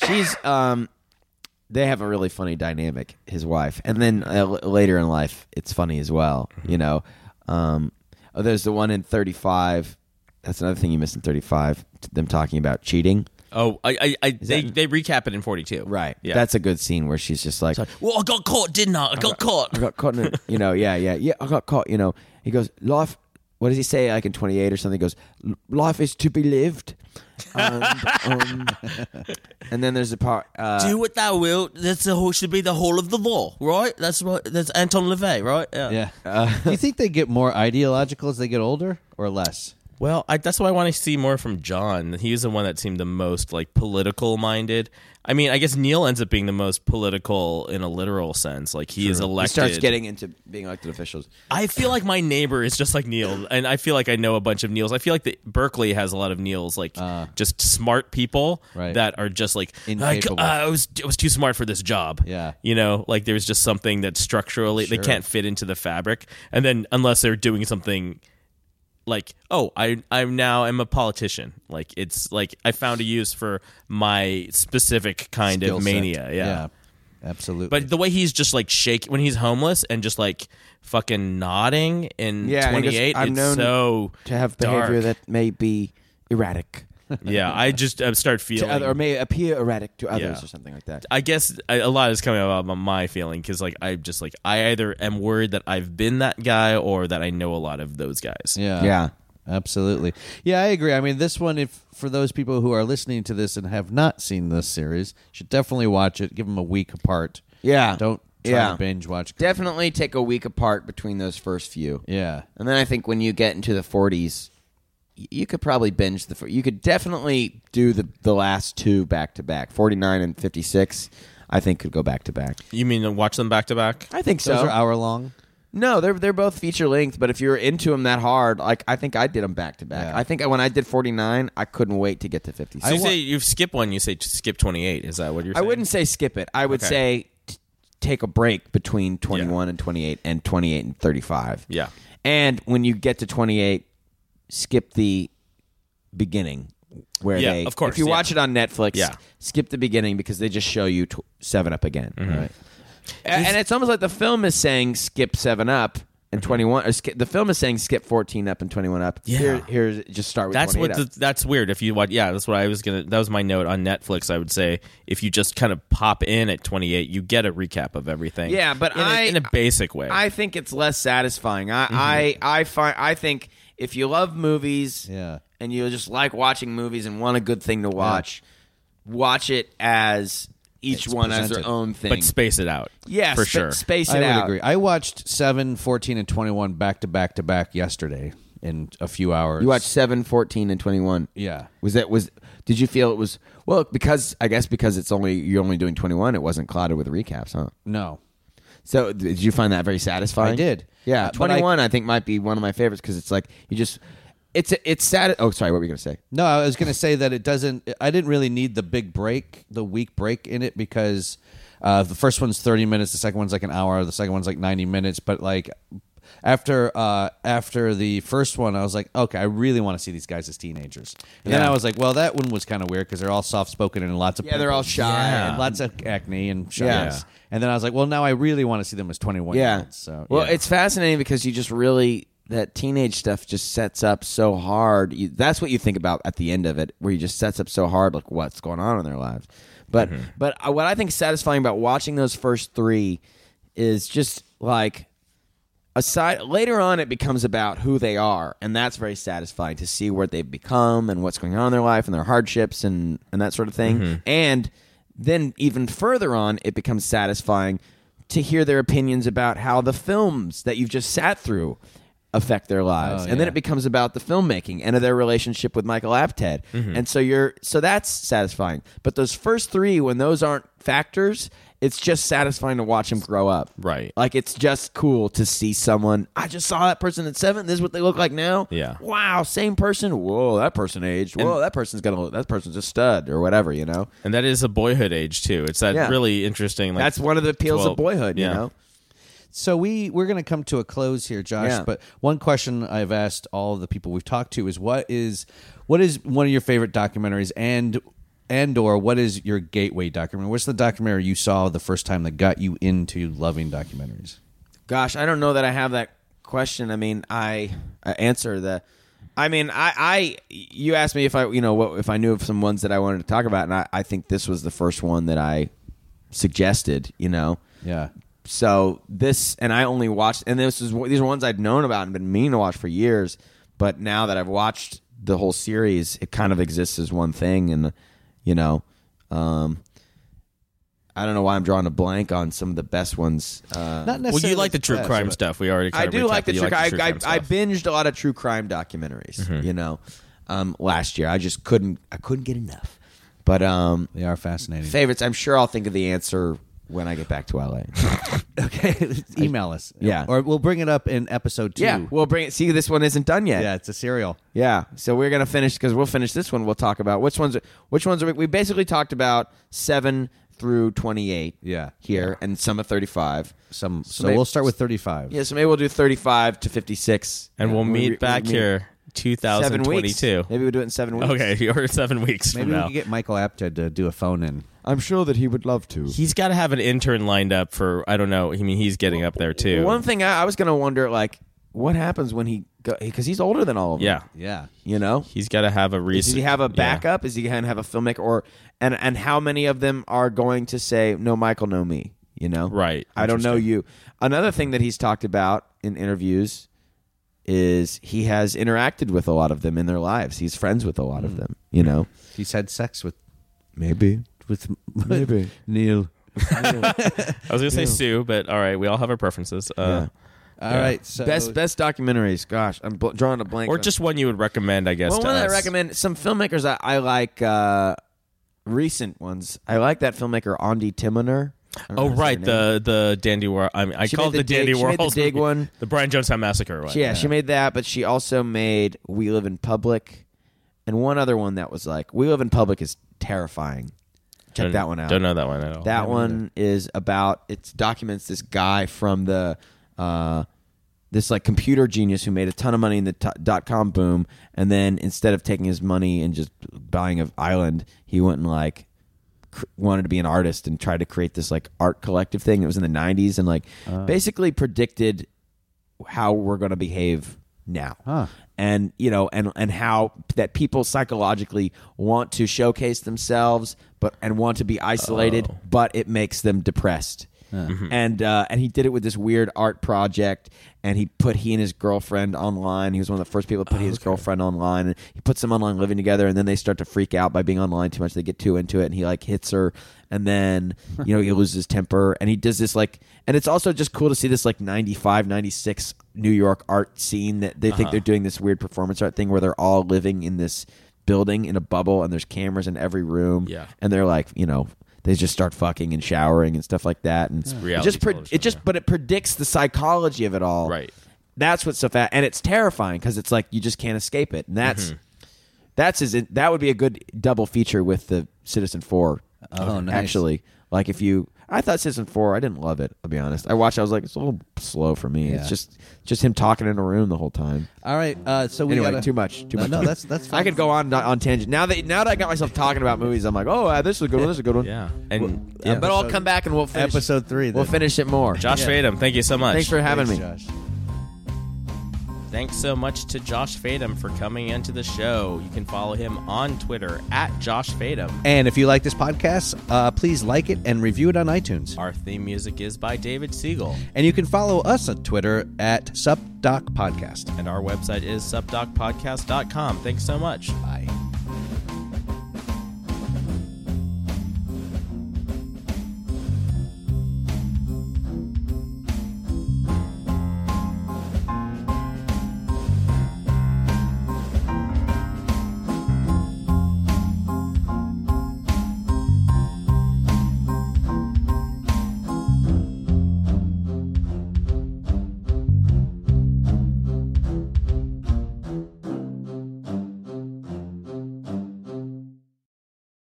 they have a really funny dynamic, his wife. And then later in life, it's funny as well, you know. There's the one in 35. That's another thing you missed in 35, them talking about cheating. Oh, they recap it in 42. Right. Yeah. That's a good scene where she's just like, well, I got caught, didn't I? I got caught. I got caught in it. You know, yeah, I got caught, you know. He goes, life, what does he say, like in 28 or something? He goes, life is to be lived. And then there's a part... do what thou wilt. That's should be the whole of the law, right? That's right. That's Anton LaVey, right? Yeah. Do you think they get more ideological as they get older or less? Well, that's why I want to see more from John. He's the one that seemed the most like political minded. I mean, I guess Neil ends up being the most political in a literal sense. Like he is elected. He starts getting into being elected officials. I feel like my neighbor is just like Neil, and I feel like I know a bunch of Neils. I feel like Berkeley has a lot of Neils, like just smart people that are just like, I was too smart for this job. Yeah, you know, like there's just something that structurally they can't fit into the fabric, and then unless they're doing something. Like, oh, I'm a politician. Like, it's like I found a use for my specific kind of mania. Yeah, absolutely. But the way he's just like shaking when he's homeless and just like fucking nodding in 28, I'm it's known so to have dark. behavior that may be erratic. Yeah, I just start feeling, or may appear erratic to others, or something like that. I guess a lot is coming about my feeling because, like, I either am worried that I've been that guy or that I know a lot of those guys. Yeah, absolutely. Yeah, I agree. I mean, this one, if for those people who are listening to this and have not seen this series, should definitely watch it. Give them a week apart. Yeah, don't try to binge watch. Definitely take a week apart between those first few. Yeah, and then I think when you get into the 40s. You could probably binge you could definitely do the last two back to back. 49 and 56, I think could go back to back. You mean watch them back to back? I think so. Those are hour long. No, they're both feature length. But if you're into them that hard, like I think I did them back to back. I think when I did 49, I couldn't wait to get to 56. So you say you skip one. You say skip 28. Is that what you're saying? I wouldn't say skip it. I would say take a break between 21 and 28, and 28 and 35. Yeah. And when you get to 28. Skip the beginning where they. Of course. If you watch it on Netflix, Yeah. skip the beginning because they just show you 7-Up again. Mm-hmm. Right. And it's almost like the film is saying skip 7-Up and 21. Or the film is saying skip 14-Up and 21-Up. Yeah. Here's just start with that's 28-Up. That's weird. If you watch, that's what I was gonna. That was my note on Netflix. I would say if you just kind of pop in at 28, you get a recap of everything. Yeah, but in a basic way. I think it's less satisfying. I think. If you love movies and you just like watching movies and want a good thing to watch, watch it as each one has their own thing. But space it out. Yeah, for sure. Space it out. I would agree. I watched 7, 14, and 21 back to back yesterday in a few hours. You watched 7, 14, and 21. Yeah. Did you feel it was because it's you're only doing 21, it wasn't clouded with recaps, huh? No. So did you find that very satisfying? I did. Yeah, 21 I think might be one of my favorites because it's like you just it's sad. Oh, sorry, what were you going to say? No, I was going to say that I didn't really need the week break in it because the first one's 30 minutes, the second one's like an hour, the second one's like 90 minutes, but like after the first one, I was like, okay, I really want to see these guys as teenagers. And then I was like, well, that one was kind of weird because they're all soft-spoken and lots of they're all shy and lots of acne and shyness. Yeah. And then I was like, well, now I really want to see them as 21-year-olds. So, it's fascinating because you just really that teenage stuff just sets up so hard. That's what you think about at the end of it, where you just sets up so hard, like what's going on in their lives. But what I think is satisfying about watching those first three is just like. Later on, it becomes about who they are, and that's very satisfying to see what they've become and what's going on in their life and their hardships and that sort of thing. And then even further on, it becomes satisfying to hear their opinions about how the films that you've just sat through affect their lives. And then it becomes about the filmmaking and their relationship with Michael Apted. And so that's satisfying. But those first three, when those aren't factors, it's just satisfying to watch him grow up. Right. Like, it's just cool to see someone. I just saw that person at 7. This is what they look like now. Yeah. Wow, same person. Whoa, that person aged. Whoa, that person's a stud or whatever, you know. And that is a boyhood age too. It's that really interesting. Like, that's one of the appeals 12, of boyhood, you know. So we're going to come to a close here, Josh. Yeah. But one question I've asked all of the people we've talked to is what is one of your favorite documentaries and or what is your gateway documentary? What's the documentary you saw the first time that got you into loving documentaries? Gosh, I don't know that I have that question. I mean, I answer the. I mean, you asked me if I knew of some ones that I wanted to talk about, and I think this was the first one that I suggested. You know. Yeah. So this, and I only watched, and these are ones I'd known about and been meaning to watch for years, but now that I've watched the whole series, it kind of exists as one thing, and you know, I don't know why I'm drawing a blank on some of the best ones. Not necessarily. well, you like the true crime stuff. We already. I do like the true crime. crime I stuff. binged a lot of true crime documentaries. You know, last year I just couldn't get enough. But They are fascinating. favorites. I'm sure I'll think of the answer when I get back to LA. Okay, email us. Yeah. Or we'll bring it up in episode 2. Yeah, we'll bring it. See, this one isn't done yet. Yeah, it's a serial. Yeah, so we're gonna finish because we'll finish this one. We'll talk about which ones are we basically talked about 7 through 28. Yeah. here and some of 35. So maybe- we'll start with 35. Yeah, so maybe we'll do 35 to 56, and we'll meet back here 7 weeks. 2022. Maybe we'll do it in 7 weeks. Okay, you're 7 weeks Maybe from we now. can get Michael Apted to do a phone in. I'm sure that he would love to. He's got to have an intern lined up for, I don't know. I mean, he's getting up there too. One thing I was gonna wonder, like, what happens when he because he's older than all of them. Yeah. Yeah. You know? He's got to have a Does reason. he have a backup? Is he going to have a filmmaker? Or and how many of them are going to say, no, Michael, no me? You know? Right. I don't know you. Another thing that he's talked about in interviews is he has interacted with a lot of them in their lives. He's friends with a lot of them, you know? He's had sex with Maybe. Neil. I was going to say Sue, but all right, we all have our preferences. Yeah. All right. So Best documentaries. Gosh, I'm drawing a blank. Or just one you would recommend, I guess, Well, to one that us. I recommend, some filmmakers I like, recent ones. I like that filmmaker, Andi Timoner. Oh, right, the Dandy Warhol. I mean, I She call it made the the Dandy Dig- she made Warhol. the Dig one. The Brian Jonestown Massacre one. Yeah, she made that, but she also made We Live in Public, and one other one that was like, We Live in Public is terrifying. Check that one out. Don't know that one at all. That one is about, it documents this guy from the this like computer genius who made a ton of money in the .com boom, and then instead of taking his money and just buying an island, he went and like wanted to be an artist and tried to create this like art collective thing. It was in the 90s and like basically predicted how we're going to behave now. And you know, and how that people psychologically want to showcase themselves, and want to be isolated, but it makes them depressed. And he did it with this weird art project, and he and his girlfriend online. He was one of the first people to put his girlfriend online, and he puts them online living together, and then they start to freak out by being online too much. They get too into it, and he like hits her, and then he loses his temper, and he does this like, and it's also just cool to see this like 95, 96 New York art scene that they think they're doing this weird performance art thing where they're all living in this building in a bubble, and there's cameras in every room, and they're like, they just start fucking and showering and stuff like that, and but it predicts the psychology of it all. Right. That's what's so fat, and it's terrifying because it's like you just can't escape it, and that would be a good double feature with the Citizen 4. Oh, nice. Actually, like I thought Citizen 4, I didn't love it. I'll be honest. I was like, it's a little slow for me. Yeah. It's just him talking in a room the whole time. All right. So we Anyway, gotta, too much. No, that's fine. I could go on tangent. Now that I got myself talking about movies, I'm like, oh, this is a good one. This is a good one. Yeah. And But I'll come back and we'll finish Episode 3. We'll finish it more. Josh Fadem, thank you so much. Thanks for having me. Josh. Thanks so much to Josh Fadem for coming into the show. You can follow him on Twitter at Josh Fadem. And if you like this podcast, please like it and review it on iTunes. Our theme music is by David Siegel. And you can follow us on Twitter at SupDocPodcast. And our website is subdocpodcast.com. Thanks so much. Bye.